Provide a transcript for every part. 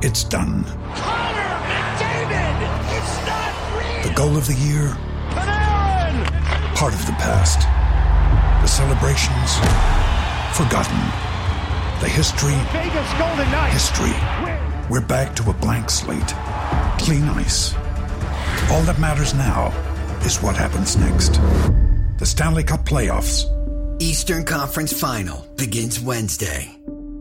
It's done. Connor McDavid! It's not real! The goal of the year? Panarin! Part of the past. The celebrations? Forgotten. The history? Vegas Golden Knights! History. We're back to a blank slate. Clean ice. All that matters now is what happens next. The Stanley Cup playoffs. Eastern Conference Final begins Wednesday.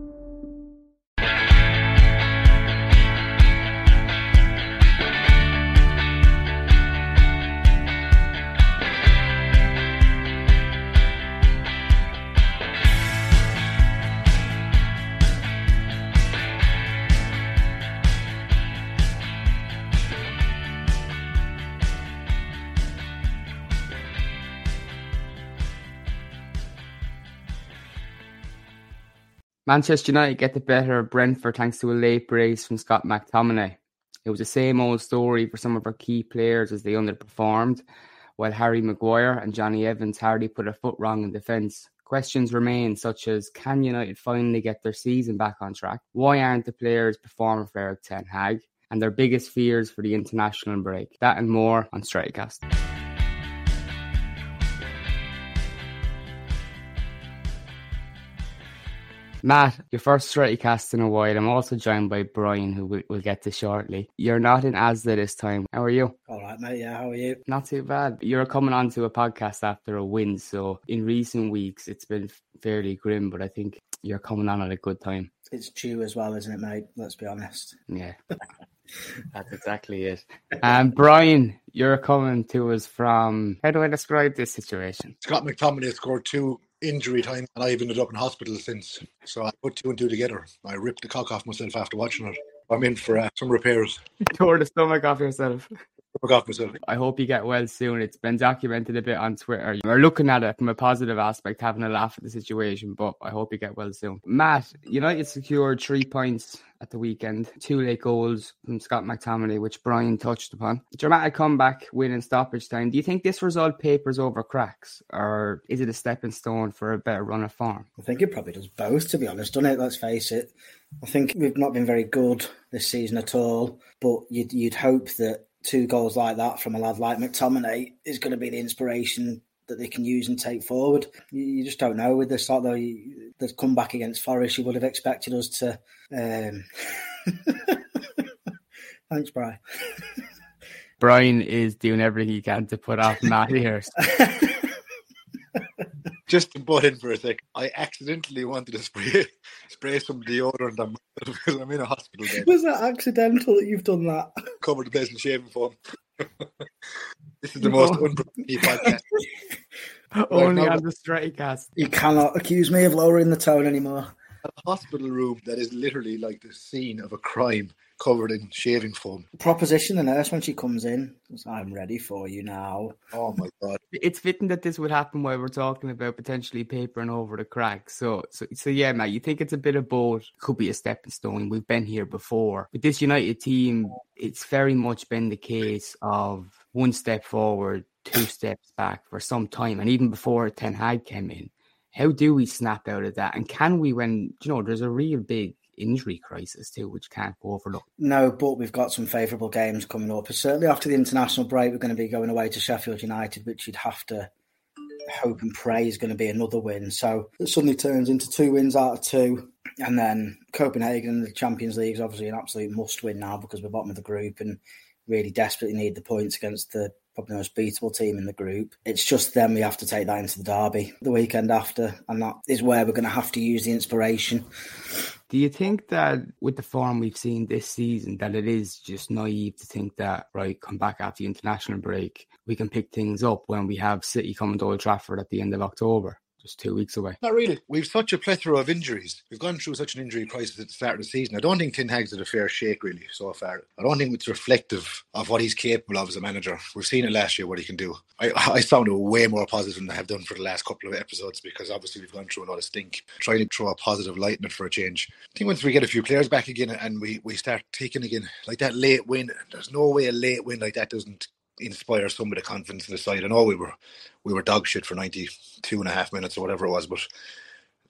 Manchester United get the better of Brentford thanks to a late brace from Scott McTominay. It was the same old story for some of our key players as they underperformed, while Harry Maguire and Johnny Evans hardly put a foot wrong in defence. Questions remain such as, can United finally get their season back on track? Why aren't the players performing for Erik ten Hag? And their biggest fears for the international break. That and more on Strikecast. Matt, your first Strikecast in a while. I'm also joined by Brian, who we'll get to shortly. You're not in Asda this time. How are you? All right, mate. Yeah, how are you? Not too bad. You're coming on to a podcast after a win, so in recent weeks it's been fairly grim, but I think you're coming on at a good time. It's due as well, isn't it, mate? Let's be honest. Yeah, that's exactly it. Brian, you're coming to us from, how do I describe this situation? Scott McTominay scored 2 injury time, and I've ended up in hospital since. So I put 2 and 2 together. I ripped the cock off myself after watching it. I'm in for some repairs. You tore the stomach off yourself. Myself. I hope you get well soon. It's been documented a bit on Twitter. We're looking at it from a positive aspect, having a laugh at the situation, but I hope you get well soon. Matt, United secured 3 points at the weekend. 2 late goals from Scott McTominay, which Brian touched upon. Dramatic comeback, win in stoppage time. Do you think this result papers over cracks, or is it a stepping stone for a better run of form? I think it probably does both, to be honest, doesn't it? Let's face it. I think we've not been very good this season at all, but you'd hope that 2 goals like that from a lad like McTominay is going to be the inspiration that they can use and take forward. You just don't know with this sort of the comeback against Forest. You would have expected us to. Thanks, Brian. Brian is doing everything he can to put off Matt here. Just to butt in for a sec, I accidentally wanted to spray some deodorant on myself because I'm in a hospital bed. Was that accidental that you've done that? Covered the place in shaving foam. This is the most unprofessional podcast. Only on the Strikecast. You cannot accuse me of lowering the tone anymore. A hospital room that is literally like the scene of a crime, covered in shaving foam. Proposition the nurse when she comes in. I'm ready for you now. Oh my God. It's fitting that this would happen while we're talking about potentially papering over the cracks. So yeah, Matt, you think it's a bit of both. Could be a stepping stone. We've been here before. With this United team, it's very much been the case of 1 step forward, 2 steps back for some time. And even before Ten Hag came in, how do we snap out of that? And can we, when, there's a real big injury crisis too, which can't go overlooked? No, but we've got some favourable games coming up. Certainly after the international break, we're going to be going away to Sheffield United, which you'd have to hope and pray is going to be another win. So it suddenly turns into 2 wins out of 2. And then Copenhagen, the Champions League, is obviously an absolute must-win now because we're bottom of the group and really desperately need the points against the probably the most beatable team in the group. It's just then we have to take that into the derby the weekend after, and that is where we're going to have to use the inspiration. Do you think that with the form we've seen this season, that it is just naive to think that, right, come back after the international break, we can pick things up when we have City coming to Old Trafford at the end of October? Just 2 weeks away. Not really. We've such a plethora of injuries. We've gone through such an injury crisis at the start of the season. I don't think Ten Hag's had a fair shake really so far. I don't think it's reflective of what he's capable of as a manager. We've seen it last year, what he can do. I sounded way more positive than I have done for the last couple of episodes because obviously we've gone through a lot of stink. Trying to throw a positive light in it for a change. I think once we get a few players back again and we start taking again, like that late win, there's no way a late win like that doesn't inspire some of the confidence in the side. I know we were dog shit for 92 and a half minutes or whatever it was, but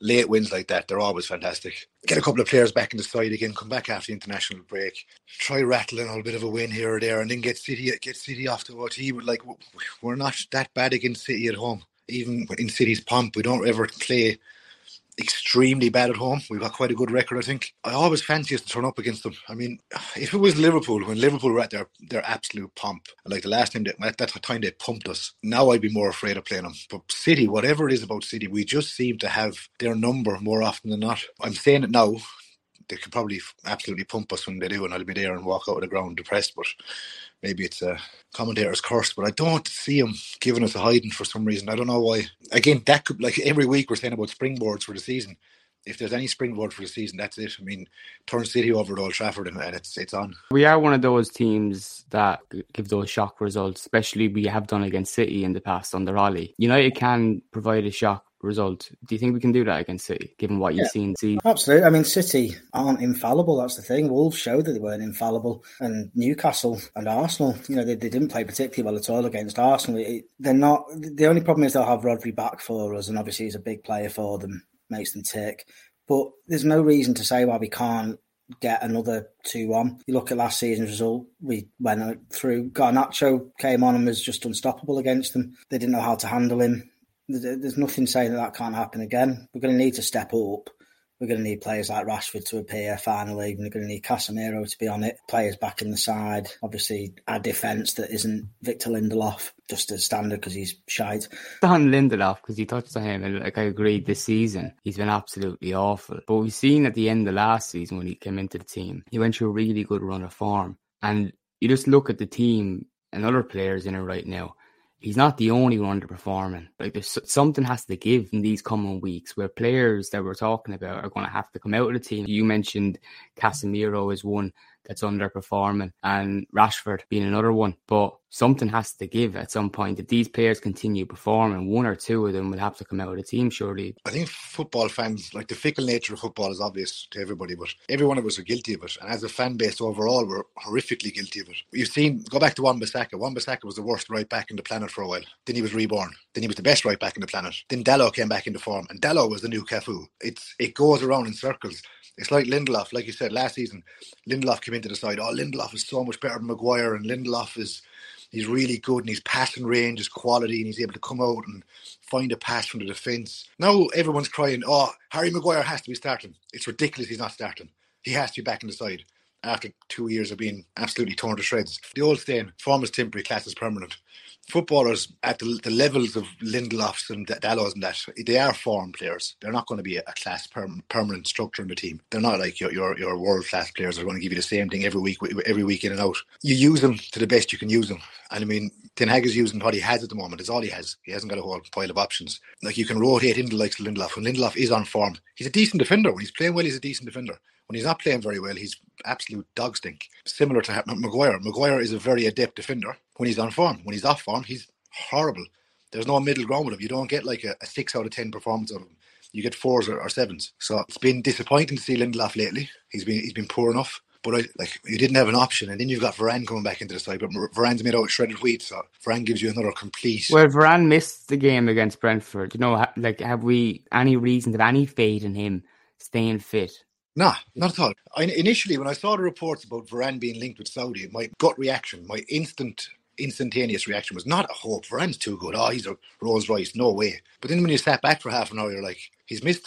late wins like that, they're always fantastic. Get a couple of players back in the side again, come back after the international break, try rattling a bit of a win here or there, and then get City off to OT. We're not that bad against City at home. Even in City's pomp, we don't ever play extremely bad at home. We've got quite a good record, I think. I always fancy us to turn up against them. I mean, if it was Liverpool, when Liverpool were at their absolute pomp, like the last time at that time they pumped us, now I'd be more afraid of playing them. But City, whatever it is about City, we just seem to have their number more often than not. I'm saying it now. They could probably absolutely pump us when they do, and I'll be there and walk out of the ground depressed, but maybe it's a commentator's curse, but I don't see him giving us a hiding for some reason. I don't know why. Again, that could, like every week we're saying about springboards for the season. If there's any springboard for the season, that's it. I mean, turn City over at Old Trafford and it's on. We are one of those teams that give those shock results, especially we have done against City in the past under Ollie. United can provide a shock result. Do you think we can do that against City, given what you've seen? Absolutely. I mean, City aren't infallible. That's the thing. Wolves showed that they weren't infallible. And Newcastle and Arsenal, they didn't play particularly well at all against Arsenal. They're not. The only problem is they'll have Rodri back for us, and obviously he's a big player for them, makes them tick. But there's no reason to say why we can't get another 2-1. You look at last season's result, we went through. Garnacho came on and was just unstoppable against them. They didn't know how to handle him. There's nothing saying that can't happen again. We're going to need to step up. We're going to need players like Rashford to appear finally. We're going to need Casemiro to be on it. Players back in the side. Obviously, our defence that isn't Victor Lindelof, just as standard because he's shite. On Lindelof, because you touched on him, and I agree, this season he's been absolutely awful. But we've seen at the end of last season when he came into the team, he went through a really good run of form. And you just look at the team and other players in it right now. He's not the only one underperforming. Like, there's something has to give in these coming weeks where players that we're talking about are going to have to come out of the team. You mentioned Casemiro is one that's underperforming and Rashford being another one. But something has to give at some point. If these players continue performing, one or two of them will have to come out of the team, surely. I think football fans, like the fickle nature of football is obvious to everybody, but every one of us are guilty of it. And as a fan base overall, we're horrifically guilty of it. You've seen, go back to Wan-Bissaka. Wan-Bissaka was the worst right back in the planet for a while. Then he was reborn. Then he was the best right back in the planet. Then Dalot came back into form. And Dalot was the new Cafu. It goes around in circles. It's like Lindelof, like you said, last season, Lindelof came into the side. Oh, Lindelof is so much better than Maguire, and Lindelof he's really good, and his passing range is quality, and he's able to come out and find a pass from the defence. Now everyone's crying, oh, Harry Maguire has to be starting. It's ridiculous he's not starting. He has to be back in the side after 2 years of being absolutely torn to shreds. The old saying, form is temporary, class is permanent. Footballers at the levels of Lindelofs and Dalots and that, they are form players. They're not going to be a class permanent structure in the team. They're not like your world class players are going to give you the same thing every week in and out. You use them to the best you can use them. And I mean, Ten Hag is using what he has at the moment. It's all he has. He hasn't got a whole pile of options. Like, you can rotate into the likes of Lindelof. When Lindelof is on form, he's a decent defender. When he's playing well, he's a decent defender. When he's not playing very well, he's absolute dog stink. Similar to Maguire. Maguire is a very adept defender when he's on form. When he's off form, he's horrible. There's no middle ground with him. You don't get like a 6 out of 10 performance out of him. You get 4s or 7s. So it's been disappointing to see Lindelof lately. He's been poor enough. But you didn't have an option, and then you've got Varane coming back into the side. But Varane's made out of shredded wheat, so Varane gives you another complete. Well, Varane missed the game against Brentford. Have we any reason to have any faith in him staying fit? Nah, not at all. Initially, when I saw the reports about Varane being linked with Saudi, my gut reaction, my instantaneous reaction was not a hope. Varane's too good. Oh, he's a Rolls Royce. No way. But then when you sat back for half an hour, you're like, he's missed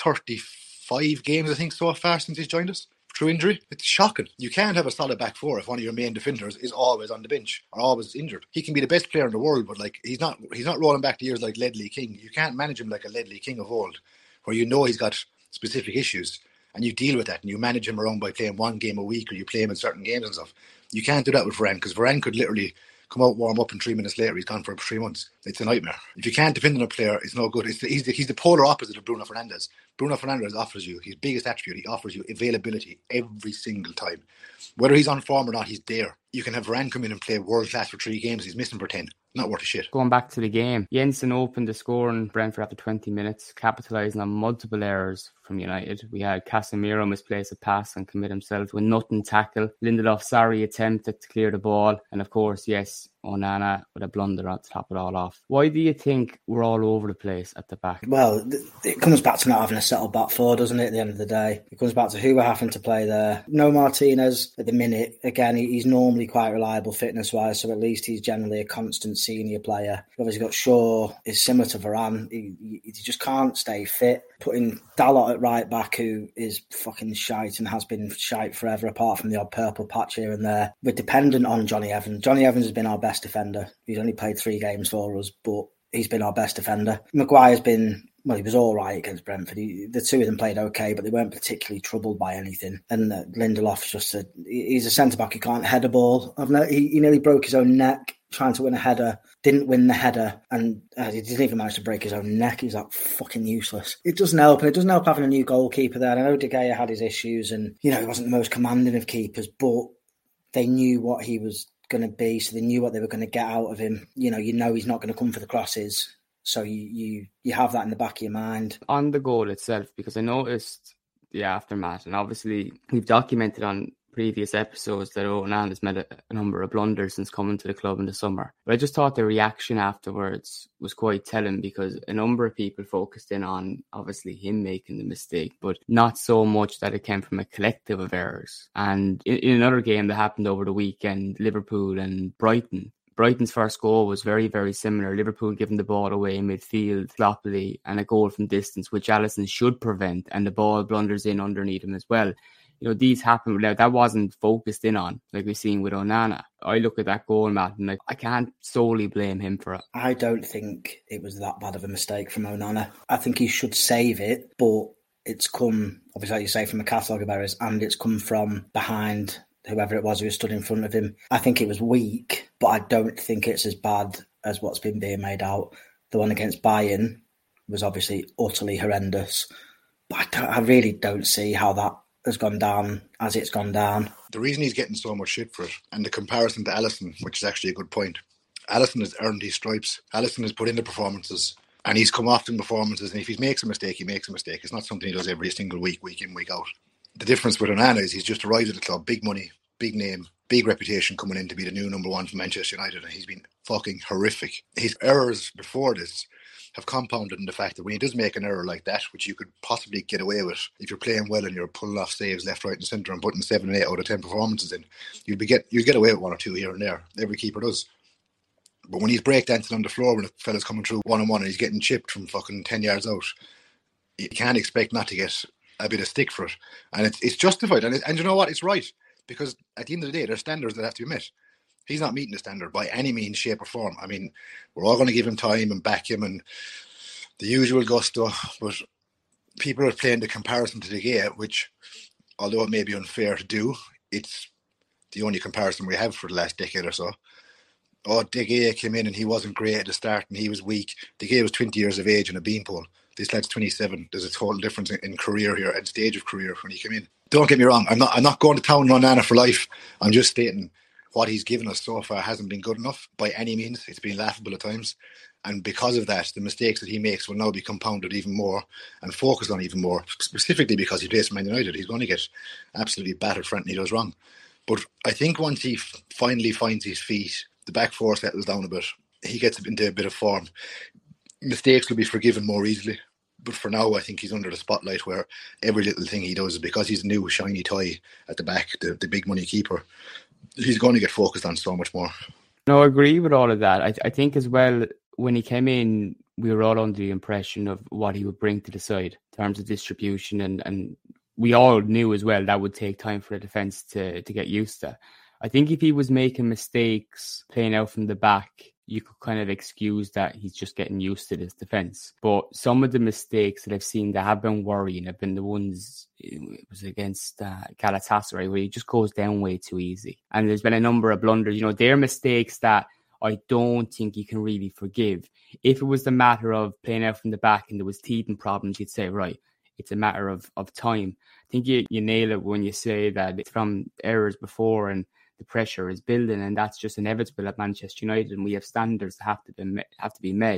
35 games, I think, so far since he's joined us through injury. It's shocking. You can't have a solid back four if one of your main defenders is always on the bench or always injured. He can be the best player in the world, but he's not rolling back to years like Ledley King. You can't manage him like a Ledley King of old, where he's got specific issues. And you deal with that and you manage him around by playing one game a week, or you play him in certain games and stuff. You can't do that with Varane, because Varane could literally come out, warm up, and 3 minutes later he's gone for 3 months. It's a nightmare. If you can't depend on a player, it's no good. He's the polar opposite of Bruno Fernandes. Bruno Fernandes offers you, his biggest attribute, he offers you availability every single time. Whether he's on form or not, he's there. You can have Varane come in and play world class for 3 games, he's missing for 10. Not worth a shit. Going back to the game, Jensen opened the score in Brentford after 20 minutes, capitalising on multiple errors from United. We had Casemiro misplace a pass and commit himself to a nothing tackle. Lindelof's sorry attempted to clear the ball. And of course, yes, Onana with a blunder to top it all off. Why do you think we're all over the place at the back? Well, it comes back to not having a settled back four, doesn't it, at the end of the day? It comes back to who we're having to play there. No Martinez at the minute. Again, he's normally quite reliable fitness-wise, so at least he's generally a constant senior player. You've obviously got Shaw, is similar to Varane. He just can't stay fit. Putting Dalot at right back, who is fucking shite and has been shite forever, apart from the odd purple patch here and there. We're dependent on Johnny Evans. Johnny Evans has been our best defender. He's only played 3 games for us, but he's been our best defender. Maguire's been, well, he was all right against Brentford. The two of them played okay, but they weren't particularly troubled by anything. And Lindelof's just he's a centre-back who can't head a ball. He nearly broke his own neck trying to win a header, didn't win the header, and he didn't even manage to break his own neck. He's like fucking useless. It doesn't help, and it doesn't help having a new goalkeeper there. I know De Gea had his issues, and he wasn't the most commanding of keepers, but they knew what he was going to be, so they knew what they were going to get out of him. You know he's not going to come for the crosses, so you have that in the back of your mind. On the goal itself, because I noticed the aftermath, and obviously we've documented on previous episodes that Onana has made a number of blunders since coming to the club in the summer. But I just thought the reaction afterwards was quite telling, because a number of people focused in on obviously him making the mistake, but not so much that it came from a collective of errors. And in another game that happened over the weekend, Liverpool and Brighton, Brighton's first goal was very, very similar. Liverpool giving the ball away in midfield sloppily and a goal from distance, which Alisson should prevent, and the ball blunders in underneath him as well. These happen. Now, that wasn't focused in on, like we've seen with Onana. I look at that goal, Matt, and I can't solely blame him for it. I don't think it was that bad of a mistake from Onana. I think he should save it, but it's come, obviously, like you say, from a catalogue of errors, and it's come from behind whoever it was who stood in front of him. I think it was weak, but I don't think it's as bad as what's been being made out. The one against Bayern was obviously utterly horrendous, but I really don't see how that has gone down as it's gone down. The reason he's getting so much shit for it, and the comparison to Alisson, which is actually a good point. Alisson has earned his stripes. Alisson has put in the performances, and he's come off in performances, and if he makes a mistake, he makes a mistake. It's not something he does every single week in, week out. The difference with Onana is he's just arrived at the club, big money, big name, big reputation, coming in to be the new number one for Manchester United, and he's been fucking horrific. His errors before this have compounded in the fact that when he does make an error like that, which you could possibly get away with if you're playing well and you're pulling off saves left, right and centre and putting 7 and 8 out of 10 performances in, you'll get away with 1 or 2 here and there. Every keeper does. But when he's breakdancing on the floor when a fella's coming through 1-on-1 and he's getting chipped from fucking 10 yards out, you can't expect not to get a bit of stick for it. And it's justified. And you know what? It's right. Because at the end of the day, there's standards that have to be met. He's not meeting the standard by any means, shape or form. I mean, we're all going to give him time and back him and the usual gusto, but people are playing the comparison to De Gea, which, although it may be unfair to do, it's the only comparison we have for the last decade or so. Oh, De Gea came in and he wasn't great at the start and he was weak. De Gea was 20 years of age in a beanpole. This lad's 27. There's a total difference in career here and stage of career when he came in. Don't get me wrong. I'm not going to town on Onana for life. I'm just stating what he's given us so far hasn't been good enough by any means. It's been laughable at times. And because of that, the mistakes that he makes will now be compounded even more and focused on even more, specifically because he plays for Man United. He's going to get absolutely battered for anything he does wrong. But I think once he finally finds his feet, the back four settles down a bit, he gets into a bit of form, mistakes will be forgiven more easily. But for now, I think he's under the spotlight where every little thing he does, because he's a new shiny toy at the back, the big money keeper, he's going to get focused on so much more. No, I agree with all of that. I think as well, when he came in, we were all under the impression of what he would bring to the side in terms of distribution. And we all knew as well that would take time for the defence to get used to. I think if he was making mistakes playing out from the back, you could kind of excuse that he's just getting used to this defence. But some of the mistakes that I've seen that have been worrying have been the ones, it was against Galatasaray, where he just goes down way too easy. And there's been a number of blunders. They're mistakes that I don't think you can really forgive. If it was the matter of playing out from the back and there was teething problems, you'd say, right, it's a matter of time. I think you nail it when you say that it's from errors before and the pressure is building, and that's just inevitable at Manchester United, and we have standards that have to be met.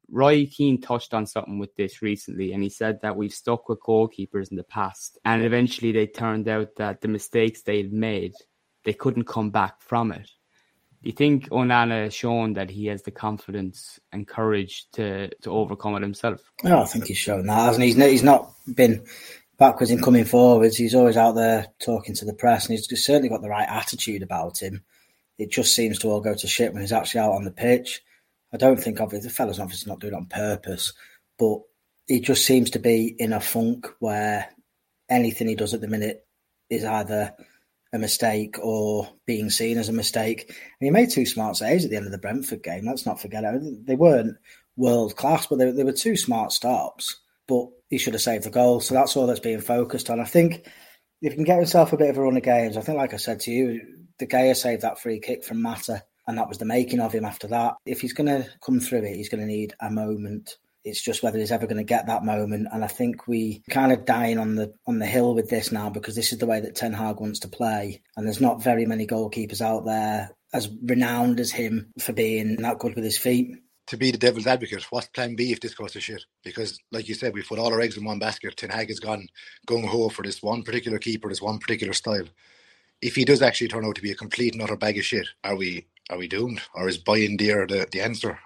Roy Keane touched on something with this recently, and he said that we've stuck with goalkeepers in the past, and eventually they turned out that the mistakes they'd made, they couldn't come back from it. Do you think Onana has shown that he has the confidence and courage to overcome it himself? Oh, I think he's shown that, hasn't he? He's not been backwards in coming forwards. He's always out there talking to the press, and he's certainly got the right attitude about him. It just seems to all go to shit when he's actually out on the pitch. I don't think, obviously, the fella's obviously not doing it on purpose, but he just seems to be in a funk where anything he does at the minute is either a mistake or being seen as a mistake. And he made 2 smart saves at the end of the Brentford game. Let's not forget it. They weren't world class, but they were 2 smart stops. But he should have saved the goal. So that's all that's being focused on. I think if he can get himself a bit of a run of games, I think, like I said to you, De Gea saved that free kick from Mata, and that was the making of him after that. If he's going to come through it, he's going to need a moment. It's just whether he's ever going to get that moment. And I think we kind of dying on the hill with this now, because this is the way that Ten Hag wants to play. And there's not very many goalkeepers out there as renowned as him for being that good with his feet. To be the devil's advocate, what's plan B if this goes to shit? Because, like you said, we've put all our eggs in one basket. Ten Hag has gone gung-ho for this one particular keeper, this one particular style. If he does actually turn out to be a complete and utter bag of shit, are we doomed? Or is Bayern Deer the answer?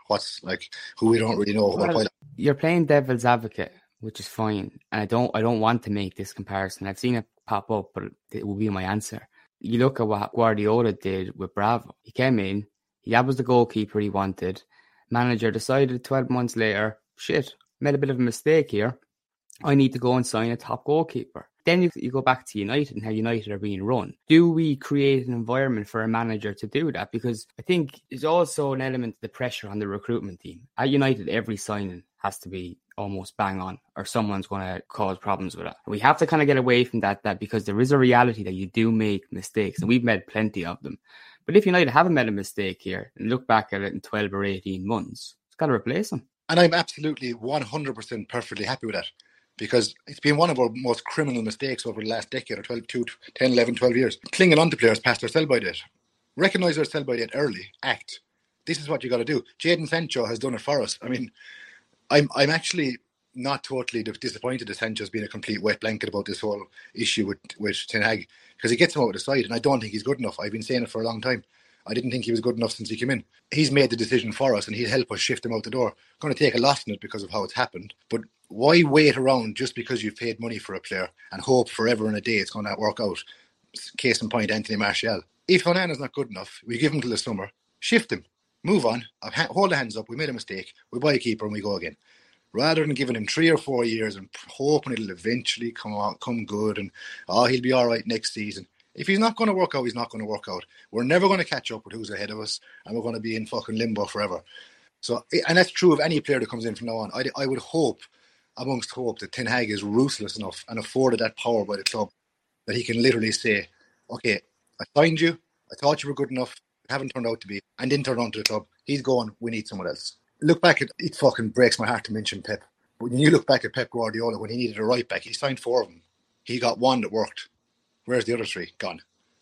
Who we don't really know? Well, you're playing devil's advocate, which is fine. And I don't want to make this comparison. I've seen it pop up, but it will be my answer. You look at what Guardiola did with Bravo. He came in, that was the goalkeeper he wanted. Manager decided 12 months later, made a bit of a mistake here. I need to go and sign a top goalkeeper. Then you go back to United and how United are being run. Do we create an environment for a manager to do that? Because I think there's also an element of the pressure on the recruitment team. At United, every signing has to be almost bang on, or someone's going to cause problems with it. We have to kind of get away from that because there is a reality that you do make mistakes, and we've made plenty of them. But if United haven't made a mistake here and look back at it in 12 or 18 months, it's got to replace them. And I'm absolutely 100% perfectly happy with that, because it's been one of our most criminal mistakes over the last decade or 10, 11, 12 years. Clinging on to players past their sell-by date. Recognise their sell-by date early. Act. This is what you got to do. Jadon Sancho has done it for us. I mean, I'm actually not totally disappointed that Sancho's been a complete wet blanket about this whole issue with Ten Hag, because he gets him out of the side, and I don't think he's good enough. I've been saying it for a long time. I didn't think he was good enough since he came in. He's made the decision for us, and he'll help us shift him out the door. Going to take a loss in it because of how it's happened, but why wait around just because you've paid money for a player and hope forever and a day it's going to work out? Case in point, Anthony Martial. If Onana's not good enough, we give him till the summer, shift him, move on, hold the hands up, we made a mistake, we buy a keeper and we go again. Rather than giving him 3 or 4 years and hoping it'll eventually come good and he'll be all right next season. If he's not going to work out, he's not going to work out. We're never going to catch up with who's ahead of us, and we're going to be in fucking limbo forever. So, and that's true of any player that comes in from now on. I would hope, amongst hope, that Ten Hag is ruthless enough and afforded that power by the club that he can literally say, okay, I signed you, I thought you were good enough, you haven't turned out to be, and didn't turn on to the club. He's going, we need someone else. Look back at it, fucking breaks my heart to mention Pep. But when you look back at Pep Guardiola, when he needed a right back, he signed 4 of them. He got 1 that worked. Where's the other 3? Gone.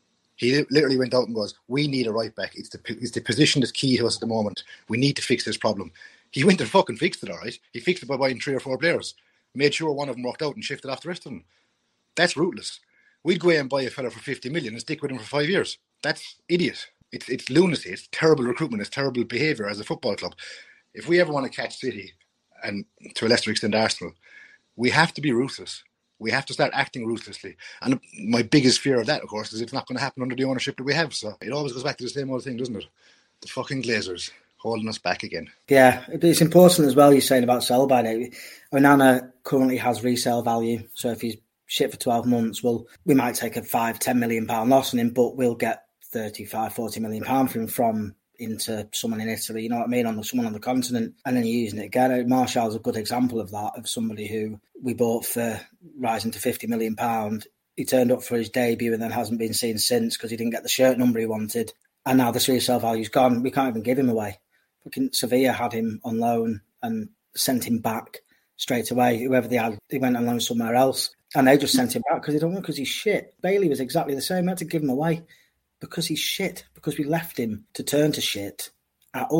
He literally went out and goes, we need a right back. It's the position that's key to us at the moment. We need to fix this problem. He went and fucking fixed it, all right? He fixed it by buying 3 or 4 players. Made sure one of them worked out and shifted off the rest of them. That's ruthless. We'd go away and buy a fella for 50 million and stick with him for 5 years. That's idiot. It's lunacy. It's terrible recruitment. It's terrible behaviour as a football club. If we ever want to catch City, and to a lesser extent Arsenal, we have to be ruthless. We have to start acting ruthlessly. And my biggest fear of that, of course, is it's not going to happen under the ownership that we have. So it always goes back to the same old thing, doesn't it? The fucking Glazers holding us back again. Yeah, it's important as well, you're saying about sell-by date. Onana currently has resale value. So if he's shit for 12 months, we might take a £5-10 million loss on him, but we'll get £35-40 million from into someone in Italy, you know what I mean, someone on the continent, and then you're using it again. Martial's a good example of that, of somebody who we bought for rising to £50 million. He turned up for his debut and then hasn't been seen since because he didn't get the shirt number he wanted. And now the resale value's gone. We can't even give him away. Fucking Sevilla had him on loan and sent him back straight away. Whoever they had, they went on loan somewhere else. And they just sent him back because they don't want, because he's shit. Bailey was exactly the same. We had to give him away because he's shit, because we left him to turn to shit at us.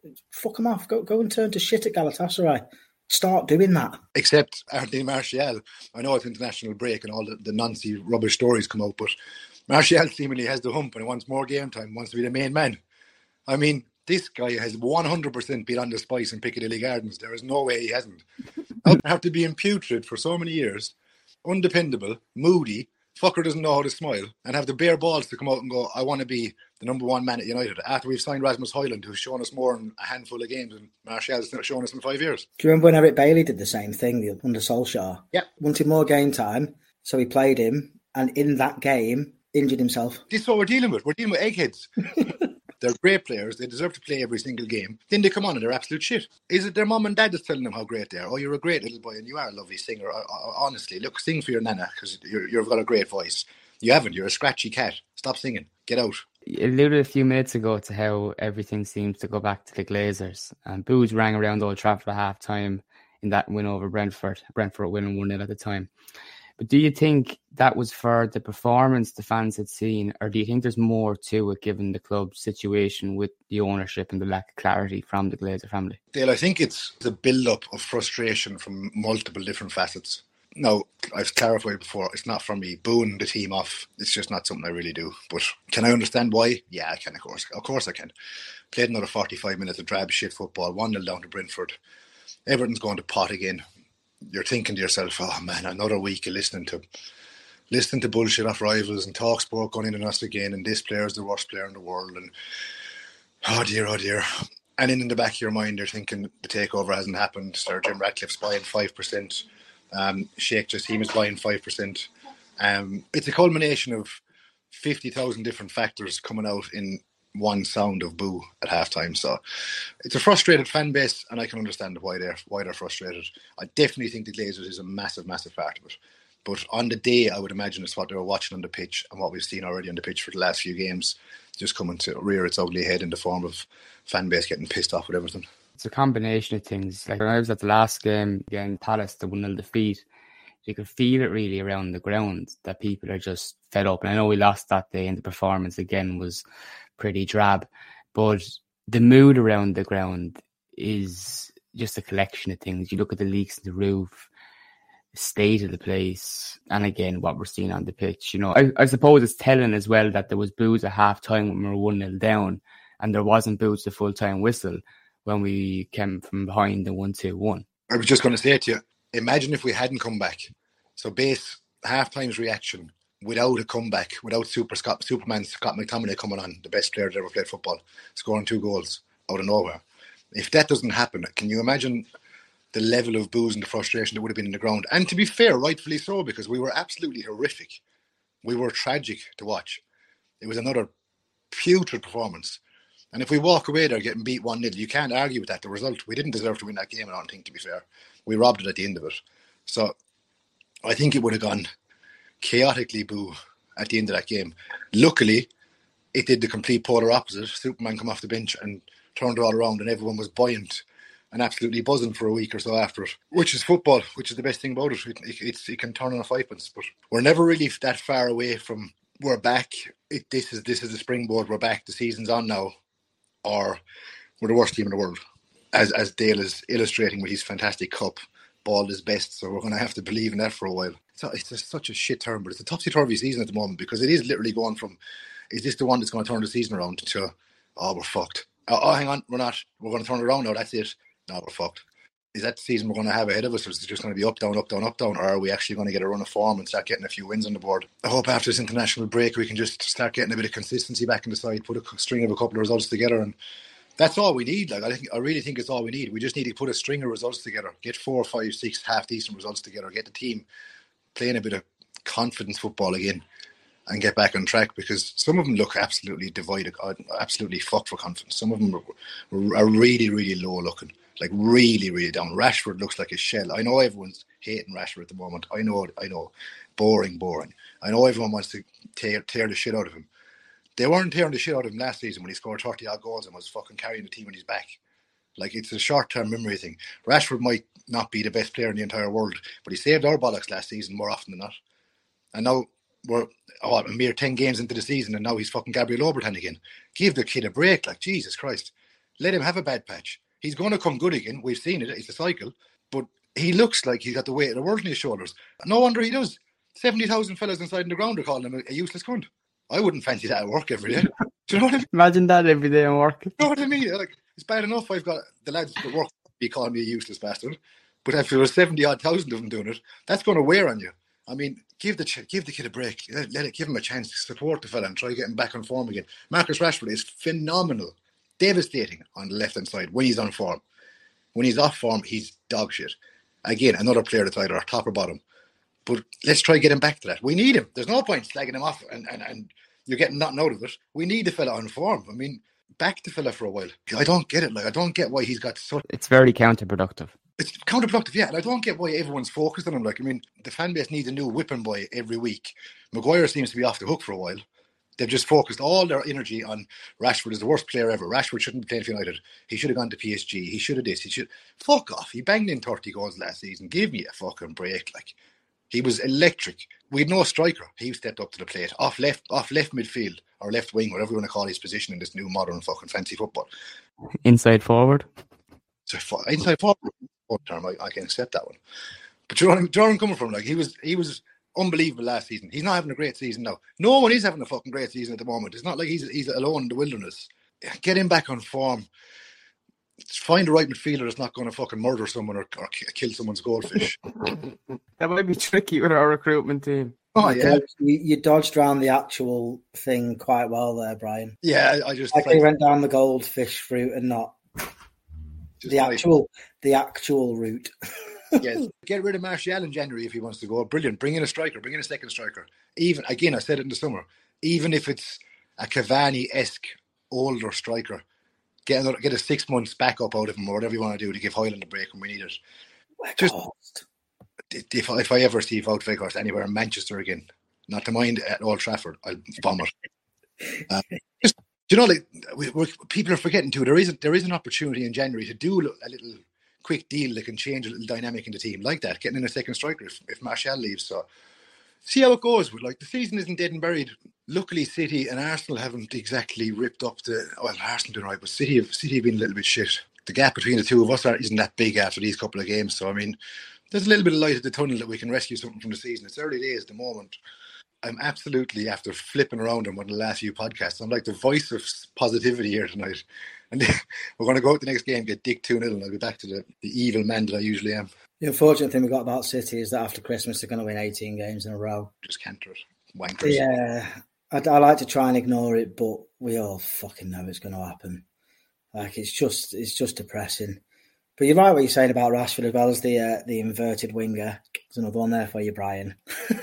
fuck him off. Go and turn to shit at Galatasaray. Start doing that. Except Anthony Martial. I know it's international break and all the nonsense rubbish stories come out, but Martial seemingly has the hump and wants more game time, wants to be the main man. I mean, this guy has 100% been on the spice in Piccadilly Gardens. There is no way he hasn't. I have to be putrid for so many years, undependable, moody, fucker doesn't know how to smile, and have the bare balls to come out and go, I want to be the number one man at United, after we've signed Rasmus Højlund, who's shown us more in a handful of games than Martial's shown us in 5 years. Do you remember when Eric Bailey did the same thing under Solskjaer? Yeah. Wanted more game time, so he played him, and in that game, injured himself. This is what we're dealing with. We're dealing with eggheads. They're great players. They deserve to play every single game. Then they come on and they're absolute shit. Is it their mum and dad that's telling them how great they are? Oh, you're a great little boy and you are a lovely singer. Honestly, look, sing for your nana because you've got a great voice. You haven't. You're a scratchy cat. Stop singing. Get out. You alluded a few minutes ago to how everything seems to go back to the Glazers. And boos rang around Old Trafford at half-time in that win over Brentford. Brentford winning 1-0 at the time. But do you think that was for the performance the fans had seen, or do you think there's more to it given the club's situation with the ownership and the lack of clarity from the Glazer family? Dale, I think it's the build-up of frustration from multiple different facets. Now, I've clarified before, it's not from me booing the team off. It's just not something I really do. But can I understand why? Yeah, I can, of course. Of course I can. Played another 45 minutes of drab shit football, 1-0 down to Brentford. Everton's going to pot again. You're thinking to yourself, oh man, another week of listening to bullshit off rivals and TalkSport going in on us again, and this player is the worst player in the world, and oh dear. And in the back of your mind, you're thinking the takeover hasn't happened. Sir Jim Ratcliffe's buying 5%. Sheikh Jassim is buying 5%. It's a culmination of 50,000 different factors coming out in one sound of boo at halftime. So it's a frustrated fan base, and I can understand why they're frustrated. I definitely think the Glazers is a massive part of it. But on the day, I would imagine it's what they were watching on the pitch and what we've seen already on the pitch for the last few games just coming to rear its ugly head in the form of fan base getting pissed off with everything. It's a combination of things. Like when I was at the last game again, Palace, the 1-0 defeat, you could feel it really around the ground that people are just fed up. And I know we lost that day and the performance again was pretty drab, but the mood around the ground is just a collection of things. You look at the leaks in the roof, the state of the place, and again what we're seeing on the pitch. You know, I suppose it's telling as well that there was boos at half time when we were 1-0 down, and there wasn't boos the full time whistle when we came from behind the 1-2-1. I was just going to say to you, imagine if we hadn't come back. So base half time's reaction without a comeback, without Superman Scott McTominay coming on, the best player that ever played football, scoring 2 goals out of nowhere. If that doesn't happen, can you imagine the level of boos and the frustration that would have been in the ground? And to be fair, rightfully so, because we were absolutely horrific. We were tragic to watch. It was another putrid performance. And if we walk away there getting beat 1-0, you can't argue with that. The result, we didn't deserve to win that game, I don't think, to be fair. We robbed it at the end of it. So I think it would have gone chaotically boo at the end of that game. Luckily, it did the complete polar opposite. Superman come off the bench and turned it all around, and everyone was buoyant and absolutely buzzing for a week or so after it, which is football, which is the best thing about it. It can turn on a fivepence, but we're never really that far away from we're back. This is the springboard. We're back. The season's on now, or we're the worst team in the world, as Dale is illustrating with his fantastic cup. Ball is best, so we're going to have to believe in that for a while. It's just such a shit term, but it's a topsy-turvy season at the moment, because it is literally going from, is this the one that's going to turn the season around, to, oh, we're fucked. Oh, hang on, we're not. We're going to turn it around now, that's it. No, we're fucked. Is that the season we're going to have ahead of us, or is it just going to be up, down, or are we actually going to get a run of form and start getting a few wins on the board? I hope after this international break we can just start getting a bit of consistency back in the side, put a string of a couple of results together, and that's all we need. Like, I really think it's all we need. We just need to put a string of results together, get 4, 5, 6 half-decent results together, get the team playing a bit of confidence football again, and get back on track, because some of them look absolutely divided, absolutely fucked for confidence. Some of them are really, really low looking, like really, really down. Rashford looks like a shell. I know everyone's hating Rashford at the moment. I know. Boring. I know everyone wants to tear the shit out of him. They weren't tearing the shit out of him last season when he scored 30 odd goals and was fucking carrying the team on his back. Like, it's a short-term memory thing. Rashford might not be the best player in the entire world, but he saved our bollocks last season more often than not. And now we're a mere 10 games into the season, and now he's fucking Gabriel Obertan again. Give the kid a break, like, Jesus Christ. Let him have a bad patch. He's going to come good again. We've seen it. It's a cycle. But he looks like he's got the weight of the world on his shoulders. No wonder he does. 70,000 fellas inside the ground are calling him a useless cunt. I wouldn't fancy that at work every day. Do you know what I mean? Imagine that every day at work. You know what I mean? Like, it's bad enough I've got the lads at work be calling me a useless bastard. But if there was 70,000 of them doing it, that's going to wear on you. I mean, give the kid a break. Give him a chance to support the fella and try getting back on form again. Marcus Rashford is phenomenal, devastating on the left-hand side when he's on form. When he's off form, he's dog shit. Again, another player that's either top or bottom. But let's try get him back to that. We need him. There's no point slagging him off and you're getting nothing out of it. We need the fella on form. I mean, back the fella for a while. I don't get it. Like, I don't get why he's got such... It's very counterproductive. It's counterproductive, yeah. And I don't get why everyone's focused on him. Like, I mean, the fan base needs a new whipping boy every week. Maguire seems to be off the hook for a while. They've just focused all their energy on Rashford is the worst player ever. Rashford shouldn't be playing for United. He should have gone to PSG. He should have this. He should... Fuck off. He banged in 30 goals last season. Give me a fucking break. Like, he was electric. We had no striker. He stepped up to the plate. Off left midfield or left wing, whatever you want to call his position in this new modern fucking fancy football. Inside forward. So inside forward term, I can accept that one. But you know where I'm coming from? Like, he was unbelievable last season. He's not having a great season now. No one is having a fucking great season at the moment. It's not like he's alone in the wilderness. Get him back on form. Find the right midfielder that's not going to fucking murder someone or kill someone's goldfish. That might be tricky with our recruitment team. Oh, yeah. You dodged around the actual thing quite well there, Brian. Yeah, I just... Like he went down the goldfish route and not the actual route. Yes. Get rid of Martial in January if he wants to go. Brilliant. Bring in a striker. Bring in a second striker. Even, again, I said it in the summer, even if it's a Cavani-esque older striker, get a 6 months backup out of him or whatever you want to do to give Hoyland a break when we need it. Just, if I ever see Wout Weghorst anywhere in Manchester again, not to mind at Old Trafford, I'll vomit. Just, you know, like people are forgetting too. There is an opportunity in January to do a little quick deal that can change a little dynamic in the team, like that, getting in a second striker if Martial leaves. So see how it goes. But like, the season isn't dead and buried. Luckily, City and Arsenal haven't exactly ripped up Arsenal doing right, but City have been a little bit shit. The gap between the two of us isn't that big after these couple of games. So I mean, there's a little bit of light at the tunnel that we can rescue something from the season. It's early days at the moment. I'm absolutely, after flipping around on one of the last few podcasts, I'm like the voice of positivity here tonight. And we're going to go out the next game, get dicked 2-0, and I'll be back to the evil man that I usually am. The unfortunate thing we got about City is that after Christmas, they're going to win 18 games in a row. Just canter it. Wankers. Yeah. I like to try and ignore it, but we all fucking know it's going to happen. Like, it's just depressing. But you're right what you're saying about Rashford as well as the inverted winger. There's another one there for you, Brian.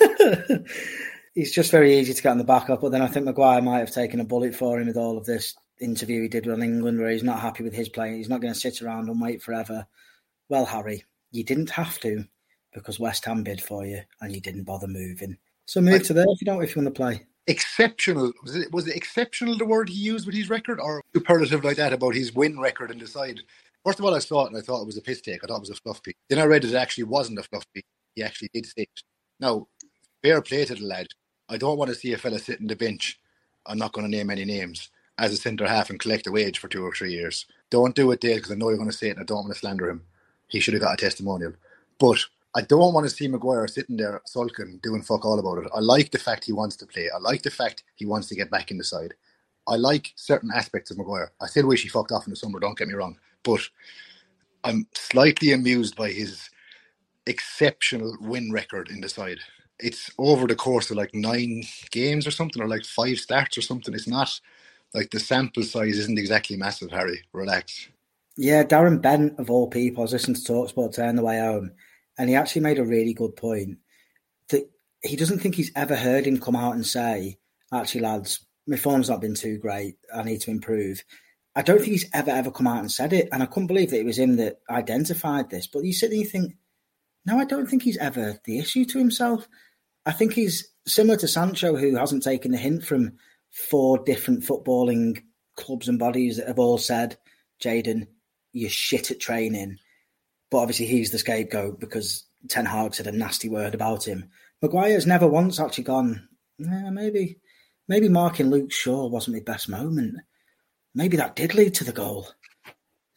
He's just very easy to get on the back of, but then I think Maguire might have taken a bullet for him with all of this interview he did on England where he's not happy with his play. He's not going to sit around and wait forever. Well, Harry, you didn't have to because West Ham bid for you and you didn't bother moving. So move to there if you want to play. Exceptional. Was it exceptional, the word he used with his record, or superlative like that about his win record in the side? First of all, I saw it and I thought it was a piss take. I thought it was a fluff piece. Then I read it actually wasn't a fluff piece. He actually did say it. Now, fair play to the lad. I don't want to see a fella sit on the bench, I'm not going to name any names, as a centre-half and collect a wage for 2 or 3 years. Don't do it, Dale, because I know you're going to say it and I don't want to slander him. He should have got a testimonial. But I don't want to see Maguire sitting there sulking, doing fuck all about it. I like the fact he wants to play. I like the fact he wants to get back in the side. I like certain aspects of Maguire. I still wish he fucked off in the summer, don't get me wrong. But I'm slightly amused by his exceptional win record in the side. It's over the course of like 9 games or something, or like 5 starts or something. It's not like the sample size isn't exactly massive, Harry. Relax. Yeah, Darren Bent, of all people, I was listening to TalkSport today on the way home, and he actually made a really good point that he doesn't think he's ever heard him come out and say, actually, lads, my form's not been too great. I need to improve. I don't think he's ever come out and said it, and I couldn't believe that it was him that identified this. But you sit there and you think, no, I don't think he's ever the issue to himself. I think he's similar to Sancho, who hasn't taken the hint from 4 different footballing clubs and bodies that have all said, Jayden, you're shit at training. But obviously he's the scapegoat because Ten Hag said a nasty word about him. Maguire's never once actually gone, maybe marking Luke Shaw wasn't my best moment. Maybe that did lead to the goal.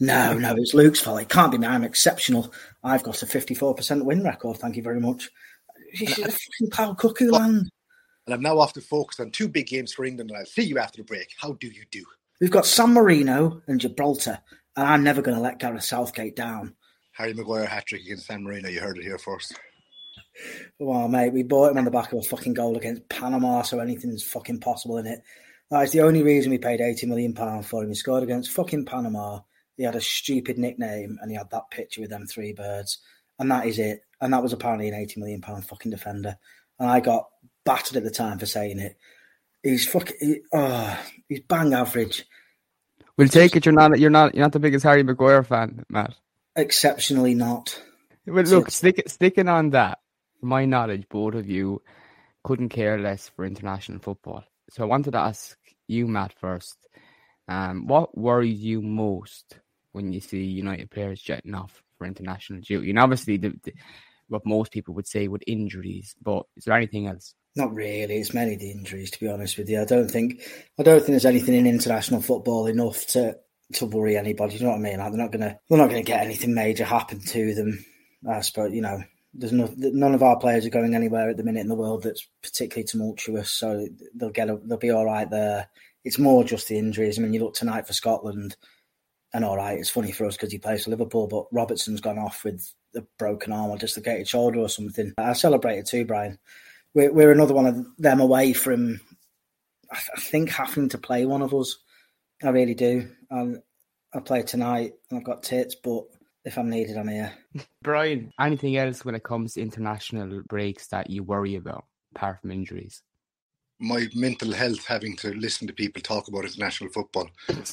No, it's Luke's fault. It can't be me. I'm exceptional. I've got a 54% win record. Thank you very much. She's a fucking pal cuckoo land. And I'm now off to focus on 2 big games for England, and I'll see you after the break. How do you do? We've got San Marino and Gibraltar, and I'm never going to let Gareth Southgate down. Harry Maguire hat-trick against San Marino. You heard it here first. Well, mate, we bought him on the back of a fucking goal against Panama, so anything's fucking possible in it. That's the only reason we paid £80 million for him. He scored against fucking Panama. He had a stupid nickname, and he had that picture with them 3 birds. And that is it. And that was apparently an £80 million fucking defender. And I got battered at the time for saying it. He's he's bang average. We'll take it. You're not the biggest Harry Maguire fan, Matt. Exceptionally not. Well, look, sticking on that. From my knowledge, both of you couldn't care less for international football. So I wanted to ask you, Matt, first. What worries you most when you see United players jetting off for international duty? And obviously, what most people would say with injuries, but is there anything else? Not really. It's mainly the injuries, to be honest with you. I don't think there's anything in international football enough to worry anybody. You know what I mean? Like, they're not gonna get anything major happen to them. I suppose there's none of our players are going anywhere at the minute in the world that's particularly tumultuous, so they'll be all right there. It's more just the injuries. I mean, you look tonight for Scotland, and all right, it's funny for us because he plays for Liverpool, but Robertson's gone off with a broken arm or dislocated shoulder or something. I celebrated too, Brian. We're another one of them away from, I think, having to play one of us. I really do. I play tonight and I've got tits, but if I'm needed, I'm here. Brian, anything else when it comes to international breaks that you worry about, apart from injuries? My mental health, having to listen to people talk about international football.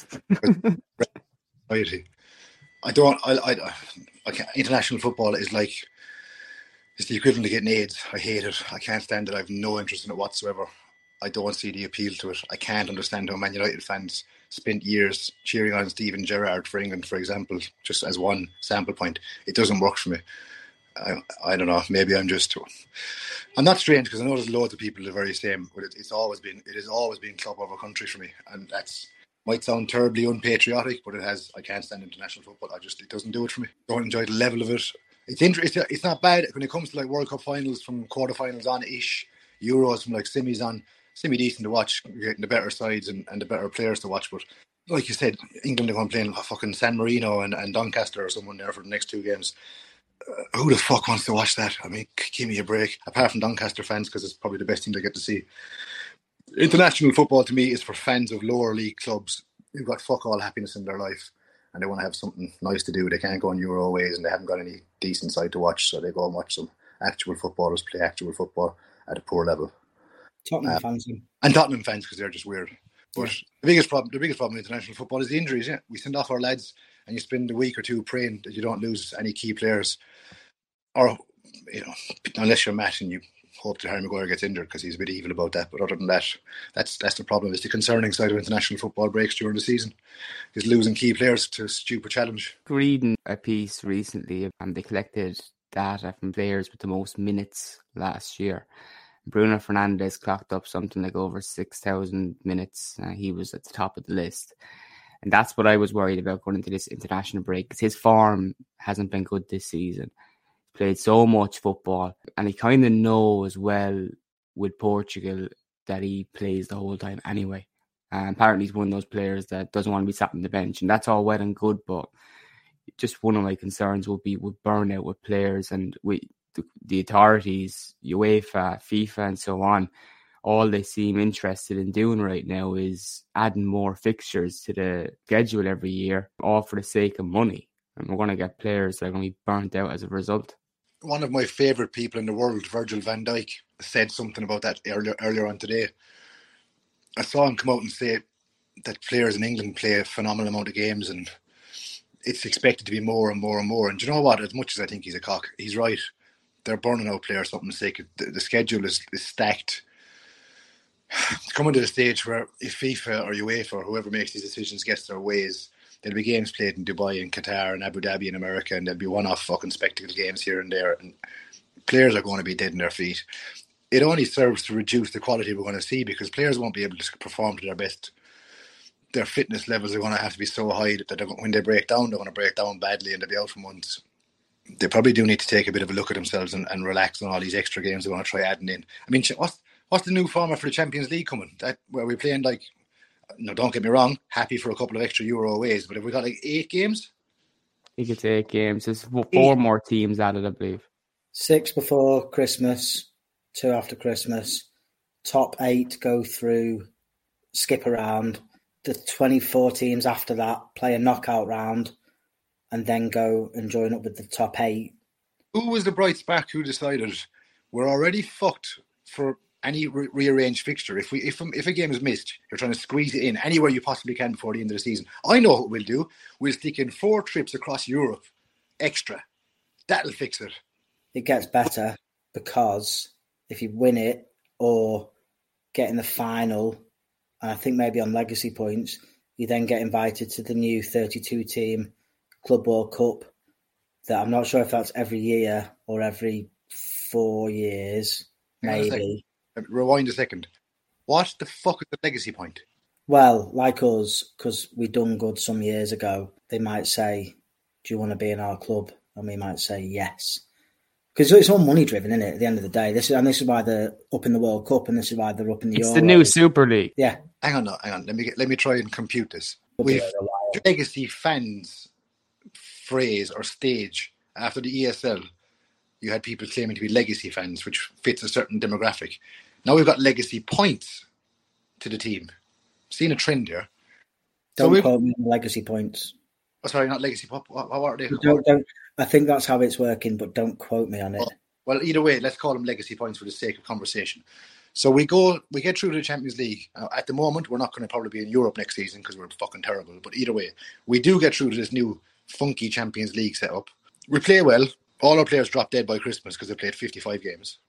I can't. International football is like, it's the equivalent of getting AIDS. I hate it. I can't stand it. I have no interest in it whatsoever. I don't see the appeal to it. I can't understand how Man United fans spent years cheering on Steven Gerrard for England, for example, just as one sample point. It doesn't work for me. I don't know. Maybe I'm not strange because I know there's loads of people the very same, but it has always been club over country for me, and that's might sound terribly unpatriotic, but I can't stand international football. It doesn't do it for me. Don't enjoy the level of it. It's not bad when it comes to like World Cup finals from quarterfinals on ish, Euros from like semis on, semi-decent to watch, getting the better sides and the better players to watch. But like you said, England are going to play in fucking San Marino and Doncaster or someone there for the next 2 games. Who the fuck wants to watch that? I mean, give me a break. Apart from Doncaster fans, because it's probably the best thing to get to see. International football to me is for fans of lower league clubs who've got fuck all happiness in their life and they want to have something nice to do. They can't go on Euroways and they haven't got any decent side to watch, so they go and watch some actual footballers play actual football at a poor level. Tottenham fans. And Tottenham fans, because they're just weird. But the biggest problem in international football is the injuries. Yeah, we send off our lads and you spend a week or 2 praying that you don't lose any key players, or unless you're Matt and you hope that Harry Maguire gets injured because he's a bit evil about that. But other than that, that's the problem. It's the concerning side of international football breaks during the season, is losing key players to a stupid challenge. Reading a piece recently, and they collected data from players with the most minutes last year. Bruno Fernandes clocked up something like over 6,000 minutes. He was at the top of the list. And that's what I was worried about going into this international break, because his form hasn't been good this season. He's played so much football, and he kind of knows well with Portugal that he plays the whole time anyway. And apparently he's one of those players that doesn't want to be sat on the bench, and that's all well and good, but just one of my concerns will be with burnout with players and with the authorities, UEFA, FIFA and so on. All they seem interested in doing right now is adding more fixtures to the schedule every year, all for the sake of money. And we're going to get players that are going to be burnt out as a result. One of my favourite people in the world, Virgil van Dijk, said something about that earlier on today. I saw him come out and say that players in England play a phenomenal amount of games and it's expected to be more and more and more. And do you know what? As much as I think he's a cock, he's right. They're burning out players for something sake. The schedule is stacked. It's coming to the stage where if FIFA or UEFA or whoever makes these decisions gets their ways, there'll be games played in Dubai and Qatar and Abu Dhabi in America, and there'll be one-off fucking spectacle games here and there, and players are going to be dead in their feet. It only serves to reduce the quality we're going to see, because players won't be able to perform to their best their fitness levels are going to have to be so high that when they break down, they're going to break down badly and they'll be out for months. They probably do need to take a bit of a look at themselves and relax on all these extra games they want to try adding in. I mean, what's the new format for the Champions League coming? Where we're playing like, no, don't get me wrong, happy for a couple of extra Euro aways, but have we got like 8 games? I think it's 8 games. There's 4 more teams added, I believe. 6 before Christmas, 2 after Christmas. Top 8 go through, skip around. The 24 teams after that play a knockout round and then go and join up with the top 8. Who was the bright spark who decided we're already fucked for any rearranged fixture? If a game is missed, you're trying to squeeze it in anywhere you possibly can before the end of the season. I know what we'll do. We'll stick in 4 trips across Europe extra. That'll fix it. It gets better because if you win it or get in the final, and I think maybe on legacy points, you then get invited to the new 32-team Club World Cup that I'm not sure if that's every year or every 4 years, maybe. Rewind a second. What the fuck is the legacy point? Well, like us, because we done good some years ago, they might say, do you want to be in our club? And we might say yes. Because it's all money driven, isn't it? At the end of the day, this is why they're up in the World Cup, and this is why they're up in the Euro. It's the new Super League. Yeah. Hang on. Let me try and compute this. With legacy fans phrase or stage after the ESL, you had people claiming to be legacy fans, which fits a certain demographic. Now we've got legacy points to the team. Seeing a trend here. Don't quote me on legacy points. Oh, sorry, not legacy. What are they? Don't. I think that's how it's working, but don't quote me on it. Well, either way, let's call them legacy points for the sake of conversation. So we get through to the Champions League. At the moment, we're not going to probably be in Europe next season because we're fucking terrible. But either way, we do get through to this new funky Champions League setup. We play well. All our players drop dead by Christmas because they played 55 games.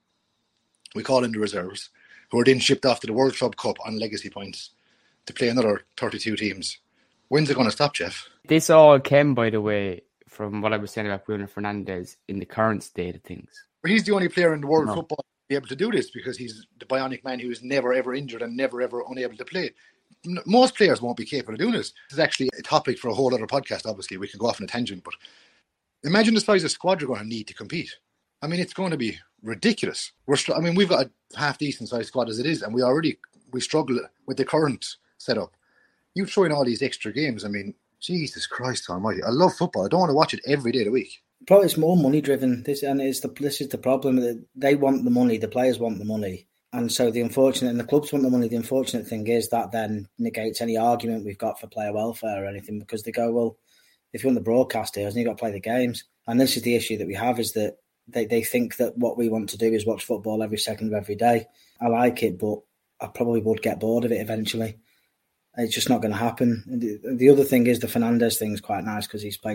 We call in the reserves, who are then shipped off to the World Club Cup on legacy points to play another 32 teams. When's it going to stop, Jeff? This all came, by the way, from what I was saying about Bruno Fernandes in the current state of things. He's the only player in the world football to be able to do this because he's the bionic man who is never ever injured and never ever unable to play. Most players won't be capable of doing this. This is actually a topic for a whole other podcast, obviously. We can go off on a tangent, but imagine the size of squad you're going to need to compete. I mean, it's going to be ridiculous. We've got a half-decent sized squad as it is, and we struggle with the current setup. You throw in all these extra games, I mean, Jesus Christ almighty. I love football. I don't want to watch it every day of the week. Probably it's more money driven. This is the problem. They want the money. The players want the money. And so the clubs want the money. The unfortunate thing is that then negates any argument we've got for player welfare or anything, because they go, well, if you want the broadcast deals, then you've got to play the games. And this is the issue that we have, is that they think that what we want to do is watch football every second of every day. I like it, but I probably would get bored of it eventually. It's just not going to happen. The other thing is the Fernandes thing is quite nice because he's played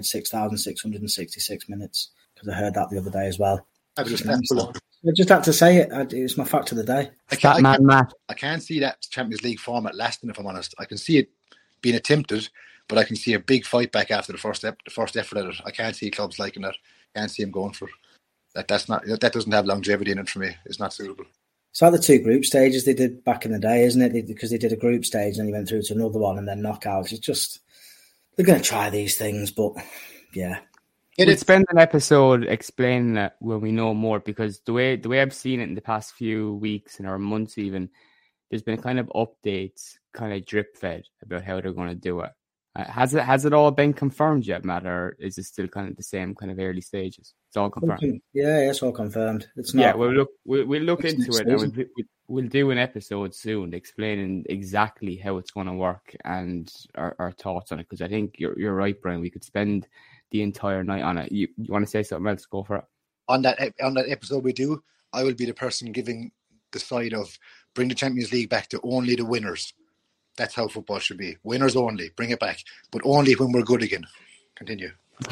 6,666 minutes, because I heard that the other day as well. I just had to say it. It's my fact of the day. I can't see that Champions League format lasting, if I'm honest. I can see it being attempted, but I can see a big fight back after the first effort at it. I can't see clubs liking that. I can't see them going for that. That doesn't have longevity in it for me. It's not suitable. It's like the 2 group stages they did back in the day, isn't it? Because they did a group stage and then you went through to another one and then knockouts. It's just, they're going to try these things, but yeah. We'll spend an episode explaining that when we know more, because the way I've seen it in the past few weeks and or months even, there's been kind of updates, kind of drip fed about how they're going to do it. Has it all been confirmed yet, Matt, or is it still kind of the same kind of early stages? It's all confirmed. Yeah, it's all confirmed. It's not. Yeah, we'll look into it, and we'll do an episode soon explaining exactly how it's going to work and our thoughts on it. Because I think you're right, Brian. We could spend the entire night on it. You want to say something else? Go for it. On that episode we do, I will be the person giving the side of bring the Champions League back to only the winners. That's how football should be. Winners only. Bring it back. But only when we're good again. Continue.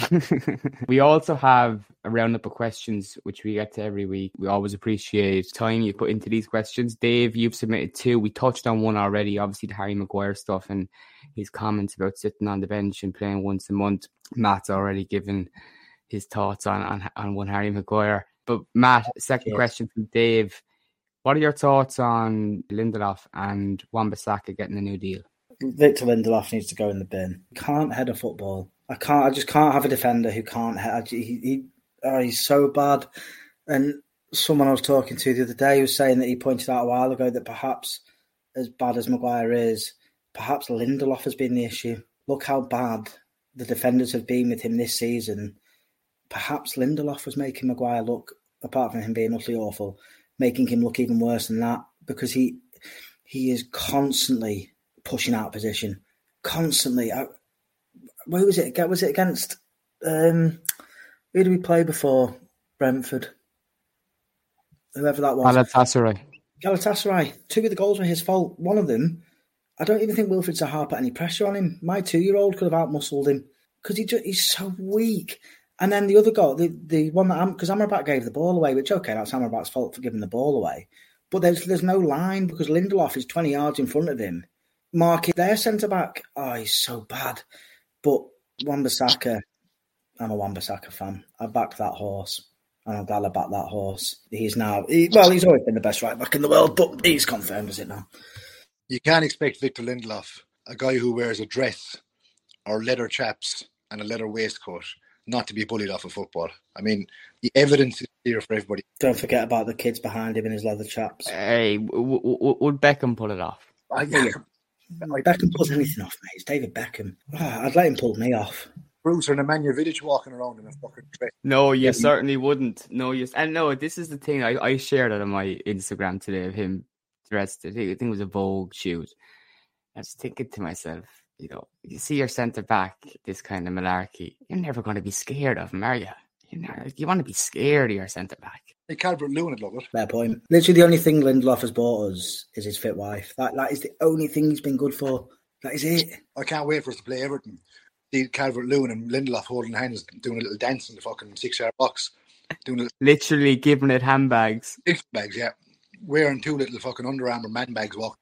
We also have a roundup of questions, which we get to every week. We always appreciate time you put into these questions. Dave, you've submitted 2. We touched on one already, obviously the Harry Maguire stuff and his comments about sitting on the bench and playing once a month. Matt's already given his thoughts on one Harry Maguire. But Matt, second question from Dave. What are your thoughts on Lindelof and Wan-Bissaka getting a new deal? Victor Lindelof needs to go in the bin. He can't head a football. I just can't have a defender who can't head. He's so bad. And someone I was talking to the other day was saying that he pointed out a while ago that perhaps, as bad as Maguire is, perhaps Lindelof has been the issue. Look how bad the defenders have been with him this season. Perhaps Lindelof was making Maguire look, apart from him being utterly awful, making him look even worse than that, because he is constantly pushing out of position. Constantly. Where was it? Was it against... who did we play before? Brentford. Whoever that was. Galatasaray. 2 of the goals were his fault. One of them, I don't even think Wilfried Zaha put any pressure on him. My 2-year-old could have out-muscled him because he's so weak. And then the other goal, the one that... Because Amrabat gave the ball away, which, okay, that's Amrabat's fault for giving the ball away. But there's no line because Lindelof is 20 yards in front of him. Marking their centre-back. Oh, he's so bad. But Wan-Bissaka, I'm a Wan-Bissaka fan. I backed that horse. And I'm glad I backed that horse. He's always been the best right-back in the world, but he's confirmed, is it now? You can't expect Victor Lindelof, a guy who wears a dress or leather chaps and a leather waistcoat, not to be bullied off of football. I mean, the evidence is here for everybody. Don't forget about the kids behind him in his leather chaps. Hey, would Beckham pull it off? Beckham pulls anything off, mate. It's David Beckham. I'd let him pull me off. Bruce or Nemanja Vidic walking around in a fucking dress. No, you certainly wouldn't. No, this is the thing. I shared it on my Instagram today of him dressed. I think it was a Vogue shoot. I was thinking to myself, you see your centre back, this kind of malarkey. You're never going to be scared of him, are you? You want to be scared of your centre back. Hey, Calvert-Lewin would love it. Fair point. Literally, the only thing Lindelof has bought us is his fit wife. That is the only thing he's been good for. That is it. I can't wait for us to play Everton. See Calvert-Lewin and Lindelof holding hands, doing a little dance in the fucking 6-yard box. Literally giving it handbags. Bags, yeah. Wearing 2 little fucking Under Armour man bags walking.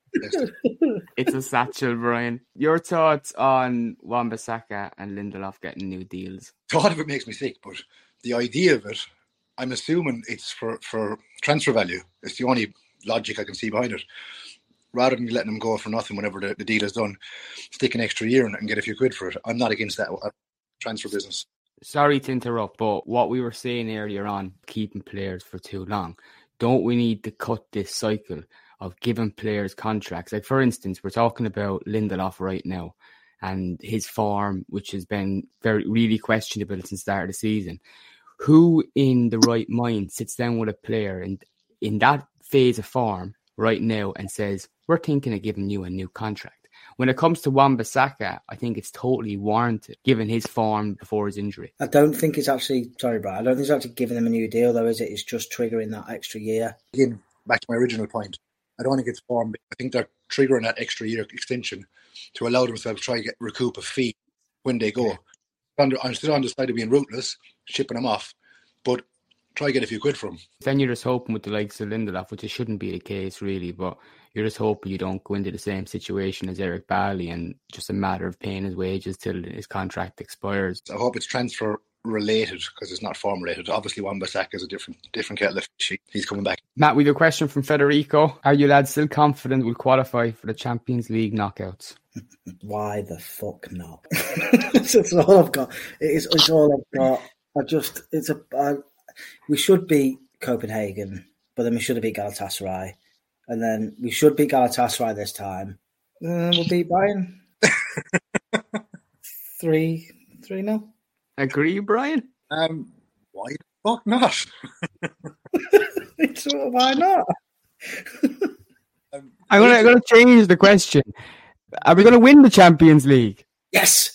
It's a satchel, Brian. Your thoughts on Wan-Bissaka and Lindelof getting new deals? Thought of it makes me sick, but the idea of it, I'm assuming it's for transfer value. It's the only logic I can see behind it. Rather than letting them go for nothing whenever the deal is done, stick an extra year in it and get a few quid for it. I'm not against that transfer business. Sorry to interrupt, but what we were saying earlier on, keeping players for too long, don't we need to cut this cycle of giving players contracts? Like, for instance, we're talking about Lindelof right now and his form, which has been really questionable since the start of the season. Who in the right mind sits down with a player in that phase of form right now and says, we're thinking of giving you a new contract? When it comes to Wan-Bissaka, I think it's totally warranted, given his form before his injury. I don't think it's actually, sorry, Brad, I don't think it's actually giving him a new deal, though, is it? It's just triggering that extra year. Again, back to my original point, I don't think it's form. I think they're triggering that extra year extension to allow themselves to try to recoup a fee when they go. I'm still on the side of being ruthless, shipping them off, but try to get a few quid from him. Then you're just hoping with the likes of Lindelof, which it shouldn't be the case really, but you're just hoping you don't go into the same situation as Eric Bailly and just a matter of paying his wages till his contract expires. I hope it's transfer related because it's not form related. Obviously, Wan-Bissaka is a different kettle of fish. He's coming back. Matt, we have a question from Federico. Are you lads still confident we'll qualify for the Champions League knockouts? Why the fuck not? That's all I've got. It's all I've got. We should beat Copenhagen, but then we should have beat Galatasaray. And then we should beat Galatasaray this time. We'll beat Bayern. 3-0. Agree, Brian? Why the fuck not? Why not? I'm going to change the question. Are we going to win the Champions League? Yes.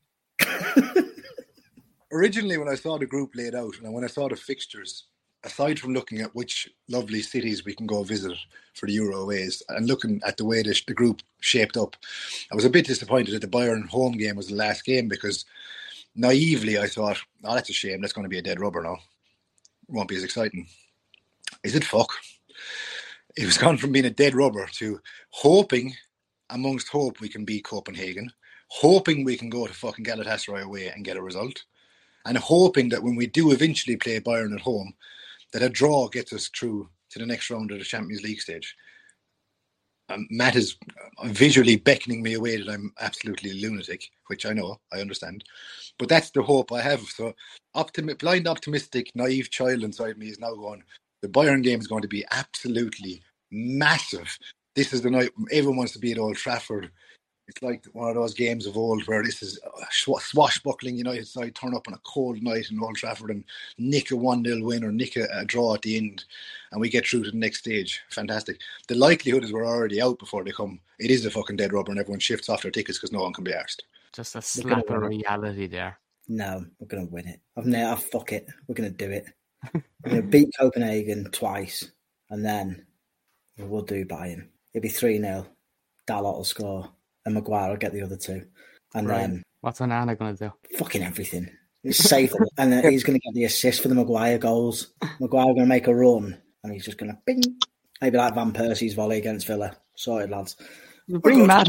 Originally, when I saw the group laid out and when I saw the fixtures, aside from looking at which lovely cities we can go visit for the Euro aways and looking at the way the group shaped up, I was a bit disappointed that the Bayern home game was the last game because naively I thought, oh, that's a shame. That's going to be a dead rubber now. Won't be as exciting. Is it fuck? It was gone from being a dead rubber to hoping, amongst hope, we can beat Copenhagen, hoping we can go to fucking Galatasaray away and get a result, and hoping that when we do eventually play Bayern at home, that a draw gets us through to the next round of the Champions League stage. Matt is visually beckoning me away that I'm absolutely lunatic, which I know, I understand. But that's the hope I have. So blind, optimistic, naive child inside me is now going, the Bayern game is going to be absolutely massive. This is the night everyone wants to be at Old Trafford. It's like one of those games of old where this is a swashbuckling United side turn up on a cold night in Old Trafford and nick a 1-0 win or nick a draw at the end, and we get through to the next stage. Fantastic. The likelihood is we're already out before they come. It is a fucking dead rubber and everyone shifts off their tickets because no one can be arsed. Just a slap of reality there. No, we're going to win it. Fuck it. We're going to do it. We're going to beat Copenhagen twice, and then we'll do Bayern. It'll be 3-0. Dalot will score, and Maguire will get the other two. And then... What's Onana going to do? Fucking everything. It's safe. And then he's going to get the assist for the Maguire goals. Maguire going to make a run, and he's just going to bing. Maybe like Van Persie's volley against Villa. Sorted, lads. Bring Matt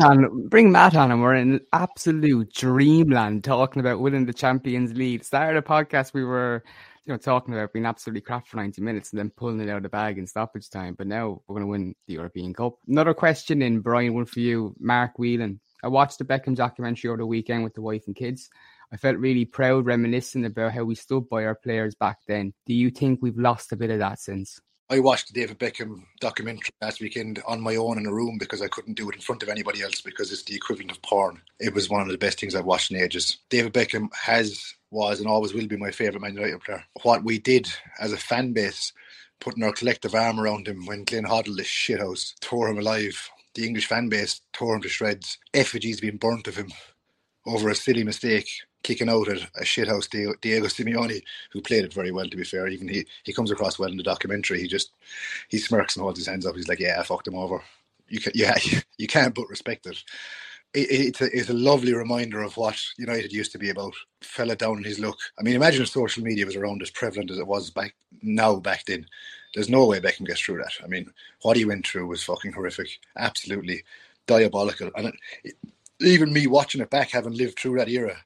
on, and we're in absolute dreamland talking about winning the Champions League. Started a podcast we were, talking about being absolutely crap for 90 minutes and then pulling it out of the bag in stoppage time. But now we're going to win the European Cup. Another question in, Brian, one for you, Mark Whelan. I watched the Beckham documentary over the weekend with the wife and kids. I felt really proud, reminiscing about how we stood by our players back then. Do you think we've lost a bit of that since? I watched the David Beckham documentary last weekend on my own in a room because I couldn't do it in front of anybody else because it's the equivalent of porn. It was one of the best things I've watched in ages. David Beckham was and always will be my favourite Man United player. What we did as a fan base, putting our collective arm around him when Glenn Hoddle, this shithouse, tore him alive. The English fan base tore him to shreds. Effigies being burnt of him over a silly mistake, kicking out at a shithouse Diego Simeone, who played it very well, to be fair. Even he comes across well in the documentary. He smirks and holds his hands up. He's like, yeah, I fucked him over. You can't but respect it. It's a lovely reminder of what United used to be about. Fella down in his luck. I mean, imagine if social media was around as prevalent as it was back then. There's no way Beckham gets through that. I mean, what he went through was fucking horrific. Absolutely diabolical. And even me watching it back, having lived through that era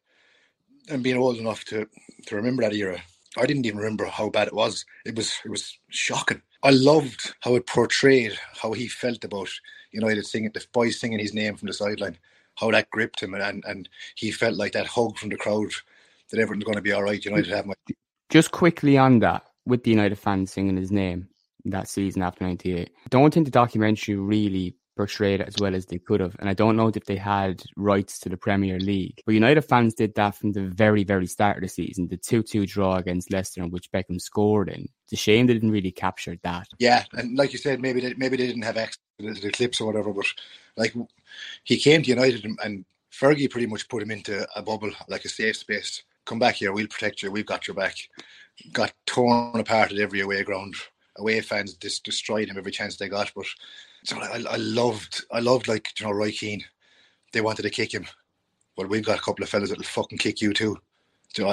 and being old enough to remember that era, I didn't even remember how bad it was. It was shocking. I loved how it portrayed how he felt about United singing, the boys singing his name from the sideline, how that gripped him, and he felt like that hug from the crowd that everything's going to be all right. United have my... Just quickly on that, with the United fans singing his name that season after 98, I don't think the documentary really portrayed it as well as they could have, and I don't know if they had rights to the Premier League, but United fans did that from the very, very start of the season. The 2-2 draw against Leicester, in which Beckham scored in. It's a shame they didn't really capture that. Yeah, and like you said, maybe they didn't have access to the clips or whatever, but like, he came to United and Fergie pretty much put him into a bubble, like a safe space. Come back here, we'll protect you, we've got your back. Got torn apart at every away ground. Away fans destroyed him every chance they got. But so I loved like, Roy Keane. They wanted to kick him. Well, we've got a couple of fellas that'll fucking kick you too. So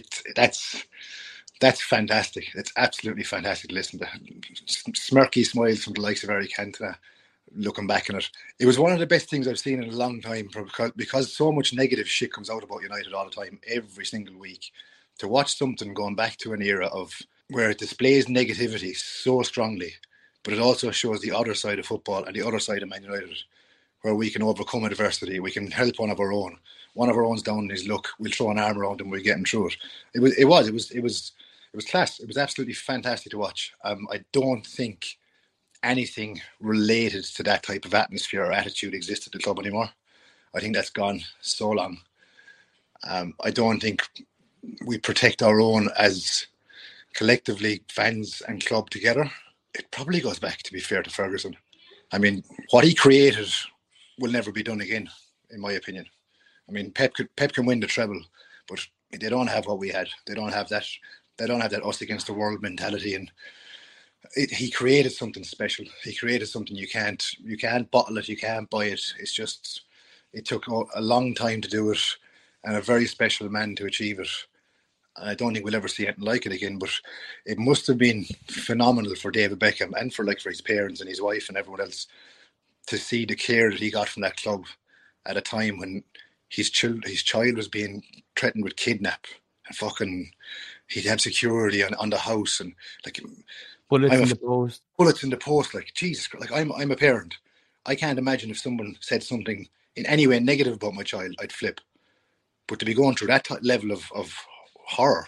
that's fantastic. It's absolutely fantastic to listen to. Smirky smiles from the likes of Eric Cantona. Looking back on it, it was one of the best things I've seen in a long time, because so much negative shit comes out about United all the time, every single week. To watch something going back to an era of where it displays negativity so strongly, but it also shows the other side of football and the other side of Man United, where we can overcome adversity, we can help one of our own. One of our own's down in his luck, we'll throw an arm around him, we'll get him through it. It was class. It was absolutely fantastic to watch. I don't think anything related to that type of atmosphere or attitude exists at the club anymore. I think that's gone so long. I don't think we protect our own as collectively fans and club together. It probably goes back, to be fair, to Ferguson. I mean, what he created will never be done again, in my opinion. I mean, Pep can win the treble, but they don't have what we had. They don't have that. They don't have that us against the world mentality. And he created something special. He created something you can't bottle it. You can't buy it. It's just, it took a long time to do it, and a very special man to achieve it. And I don't think we'll ever see anything like it again, but it must have been phenomenal for David Beckham and for his parents and his wife and everyone else to see the care that he got from that club at a time when his child was being threatened with kidnap, and fucking he'd have security on the house, and like bullets in the post. Like, Jesus, like I'm a parent. I can't imagine if someone said something in any way negative about my child, I'd flip. But to be going through that level of horror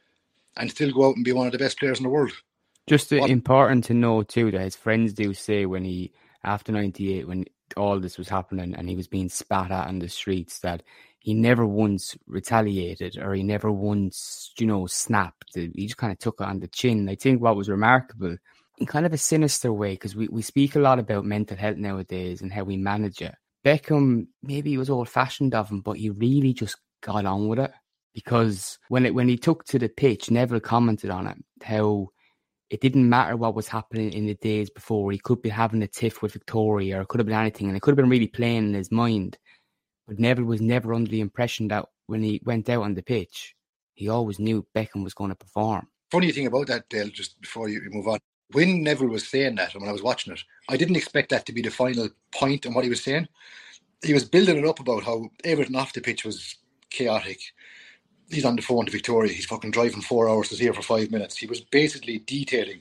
and still go out and be one of the best players in the world. Just important to know too that his friends do say when he, after 98, when all this was happening and he was being spat at on the streets, that he never once retaliated or he never once, snapped. He just kind of took it on the chin. I think what was remarkable in kind of a sinister way, because we speak a lot about mental health nowadays and how we manage it. Beckham, maybe he was old-fashioned of him, but he really just got on with it. Because when he took to the pitch, Neville commented on it, how it didn't matter what was happening in the days before. He could be having a tiff with Victoria, or it could have been anything, and it could have been really playing in his mind. But Neville was never under the impression that when he went out on the pitch, he always knew Beckham was going to perform. Funny thing about that, Dale, just before you move on, when Neville was saying that, and when I was watching it, I didn't expect that to be the final point on what he was saying. He was building it up about how everything off the pitch was chaotic. He's on the phone to Victoria. He's fucking driving 4 hours to see her for 5 minutes. He was basically detailing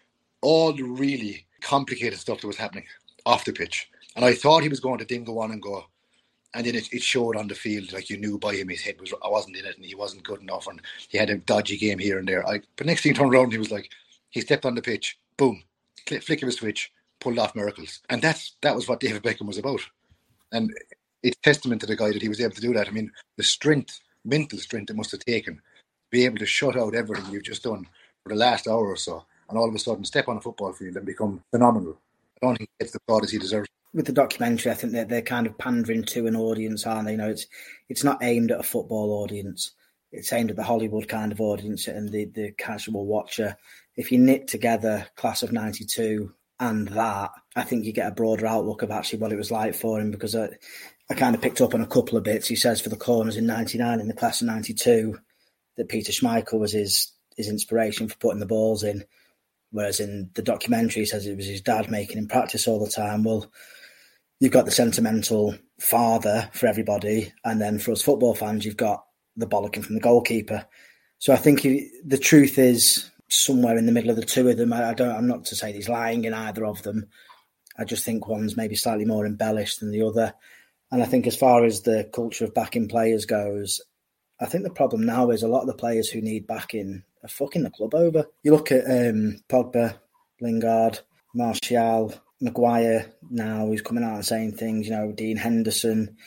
all the really complicated stuff that was happening off the pitch. And I thought he was going to then go on and go. And then it showed on the field, like you knew by him, his head wasn't in it and he wasn't good enough and he had a dodgy game here and there. But next thing he turned around, he was like, he stepped on the pitch, boom, flick of a switch, pulled off miracles. And that was what David Beckham was about. And it's testament to the guy that he was able to do that. I mean, the strength, mental strength it must have taken to be able to shut out everything you've just done for the last hour or so and all of a sudden step on a football field and become phenomenal. I don't think he gets the plaudits he deserves. With the documentary, I think they're kind of pandering to an audience, aren't they? It's not aimed at a football audience. It's aimed at the Hollywood kind of audience and the casual watcher. If you knit together Class of 92 and that, I think you get a broader outlook of actually what it was like for him, because I kind of picked up on a couple of bits. He says for the corners in 99 in the Class of 92 that Peter Schmeichel was his inspiration for putting the balls in, whereas in the documentary he says it was his dad making him practice all the time. Well, you've got the sentimental father for everybody, and then for us football fans, you've got the bollocking from the goalkeeper. So I think the truth is somewhere in the middle of the two of them. I'm not to say he's lying in either of them. I just think one's maybe slightly more embellished than the other. And I think as far as the culture of backing players goes, I think the problem now is a lot of the players who need backing are fucking the club over. You look at Pogba, Lingard, Martial, Maguire now, who's coming out and saying things, Dean Henderson.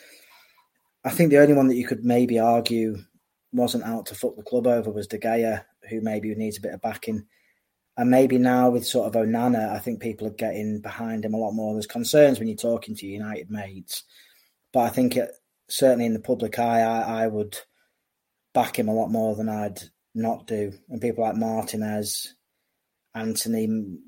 I think the only one that you could maybe argue wasn't out to fuck the club over was De Gea, who maybe needs a bit of backing. And maybe now with sort of Onana, I think people are getting behind him a lot more. There's concerns when you're talking to United mates. But I think certainly in the public eye, I would back him a lot more than I'd not do. And people like Martinez, Anthony,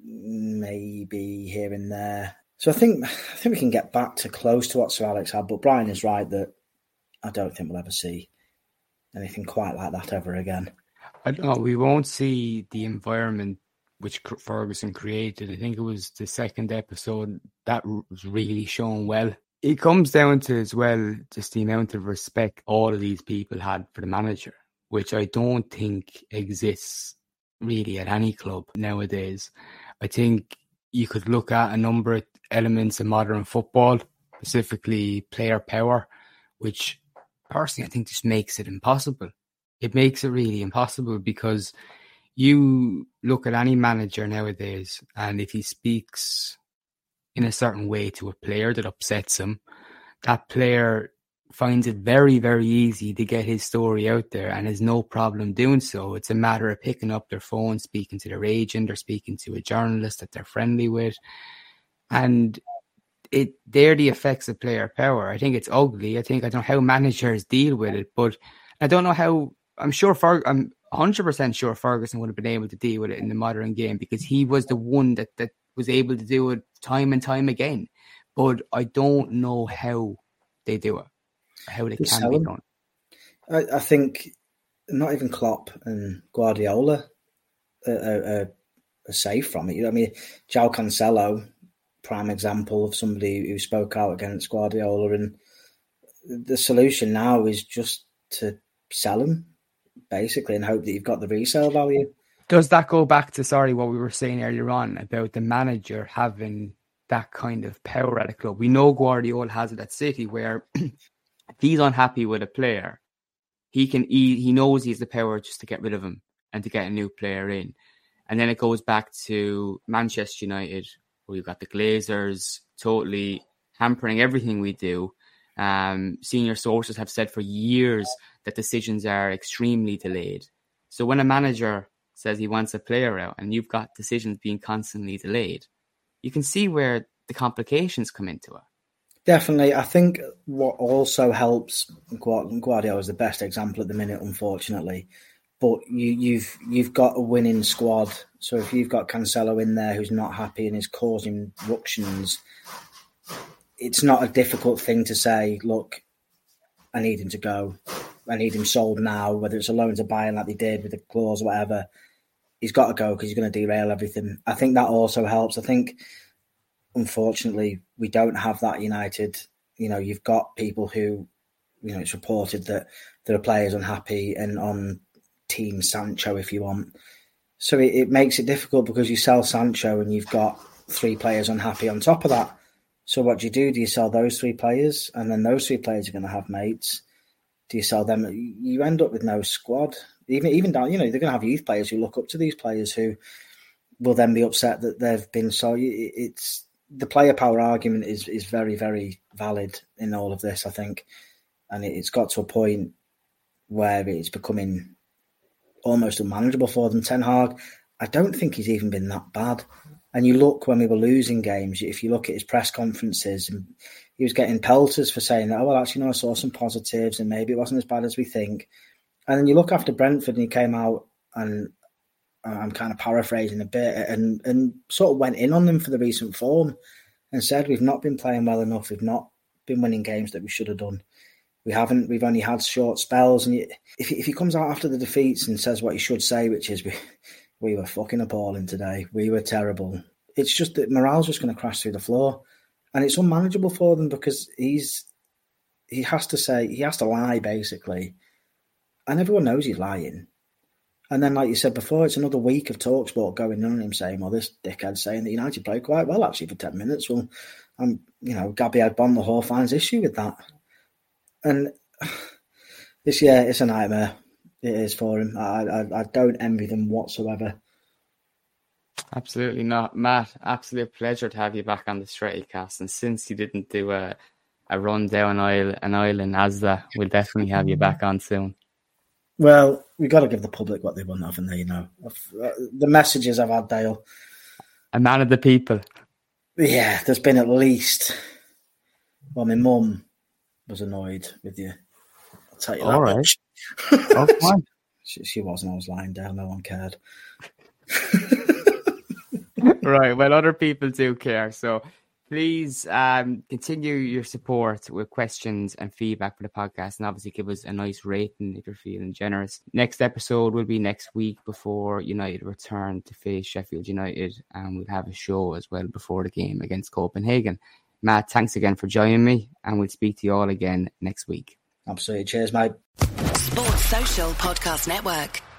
maybe here and there. So I think we can get back to close to what Sir Alex had. But Brian is right that I don't think we'll ever see anything quite like that ever again. I don't know. We won't see the environment which Ferguson created. I think it was the second episode that was really shown well. It comes down to as well just the amount of respect all of these people had for the manager, which I don't think exists really at any club nowadays. I think you could look at a number of elements of modern football, specifically player power, which personally I think just makes it impossible. It makes it really impossible because you look at any manager nowadays and if he speaks in a certain way to a player that upsets him, that player finds it very, very easy to get his story out there and has no problem doing so. It's a matter of picking up their phone, speaking to their agent or speaking to a journalist that they're friendly with. And they're the effects of player power. I think it's ugly. I don't know how managers deal with it, but I don't know how. I'm 100% sure Ferguson would have been able to deal with it in the modern game because he was the one that was able to do it time and time again. But I don't know how they do it, how they can be done. I think not even Klopp and Guardiola are safe from it. I mean, João Cancelo, prime example of somebody who spoke out against Guardiola, and the solution now is just to sell him, basically, and hope that you've got the resale value. Does that go back to, what we were saying earlier on about the manager having that kind of power at a club. We know Guardiola has it at City, where if he's unhappy with a player, he knows he has the power just to get rid of him and to get a new player in. And then it goes back to Manchester United, where you've got the Glazers totally hampering everything we do. Senior sources have said for years that decisions are extremely delayed. So when a manager says he wants a player out and you've got decisions being constantly delayed, you can see where the complications come into it. Definitely. I think what also helps, Guardiola is the best example at the minute, unfortunately, but you've got a winning squad. So if you've got Cancelo in there who's not happy and is causing ructions, it's not a difficult thing to say, look, I need him to go. I need him sold now, whether it's a loan to buy like they did with the clause or whatever. He's got to go because he's going to derail everything. I think that also helps. I think, unfortunately, we don't have that United. You know, you've got people who, you know, it's reported that there are players unhappy and on Team Sancho, if you want. So it makes it difficult because you sell Sancho and you've got 3 players unhappy on top of that. So what do? You sell those 3 players and then those 3 players are going to have mates? Do you sell them? You end up with no squad. Even down, you know, they're going to have youth players who look up to these players who will then be upset that they've been sold. It's the player power argument is very, very valid in all of this, I think. And it's got to a point where it's becoming almost unmanageable for them. Ten Hag, I don't think he's even been that bad. And you look when we were losing games, if you look at his press conferences, and he was getting pelters for saying that, oh, well, actually, no, I saw some positives and maybe it wasn't as bad as we think. And then you look after Brentford and he came out, and I'm kind of paraphrasing a bit, and sort of went in on them for the recent form and said, we've not been playing well enough. We've not been winning games that we should have done. We haven't. We've only had short spells. And if he comes out after the defeats and says what he should say, which is, we were fucking appalling today. We were terrible. It's just that morale's just going to crash through the floor. And it's unmanageable for them because he has to lie, basically. And everyone knows he's lying. And then, like you said before, it's another week of TalkSport going on and him saying, well, this dickhead's saying that United played quite well, actually, for 10 minutes. Well, Gabby Agbon, the whole finds issue with that. And it's a nightmare. It is for him. I don't envy them whatsoever. Absolutely not. Matt, absolute pleasure to have you back on the Strettycast. And since you didn't do a run down an aisle in Asda, we'll definitely have you back on soon. Well, we've got to give the public what they want, haven't they? You know, the messages I've had, Dale. A man of the people. Yeah, there's been at least... Well, my mum was annoyed with you. I'll tell you that. All right. Oh, fine. She wasn't. I was lying down. No one cared. Right. Well, other people do care. So please continue your support with questions and feedback for the podcast, and obviously give us a nice rating if you're feeling generous. Next episode will be next week before United return to face Sheffield United, and we'll have a show as well before the game against Copenhagen. Matt, thanks again for joining me, and we'll speak to you all again next week. Absolutely. Cheers, mate. Sports Social Podcast Network.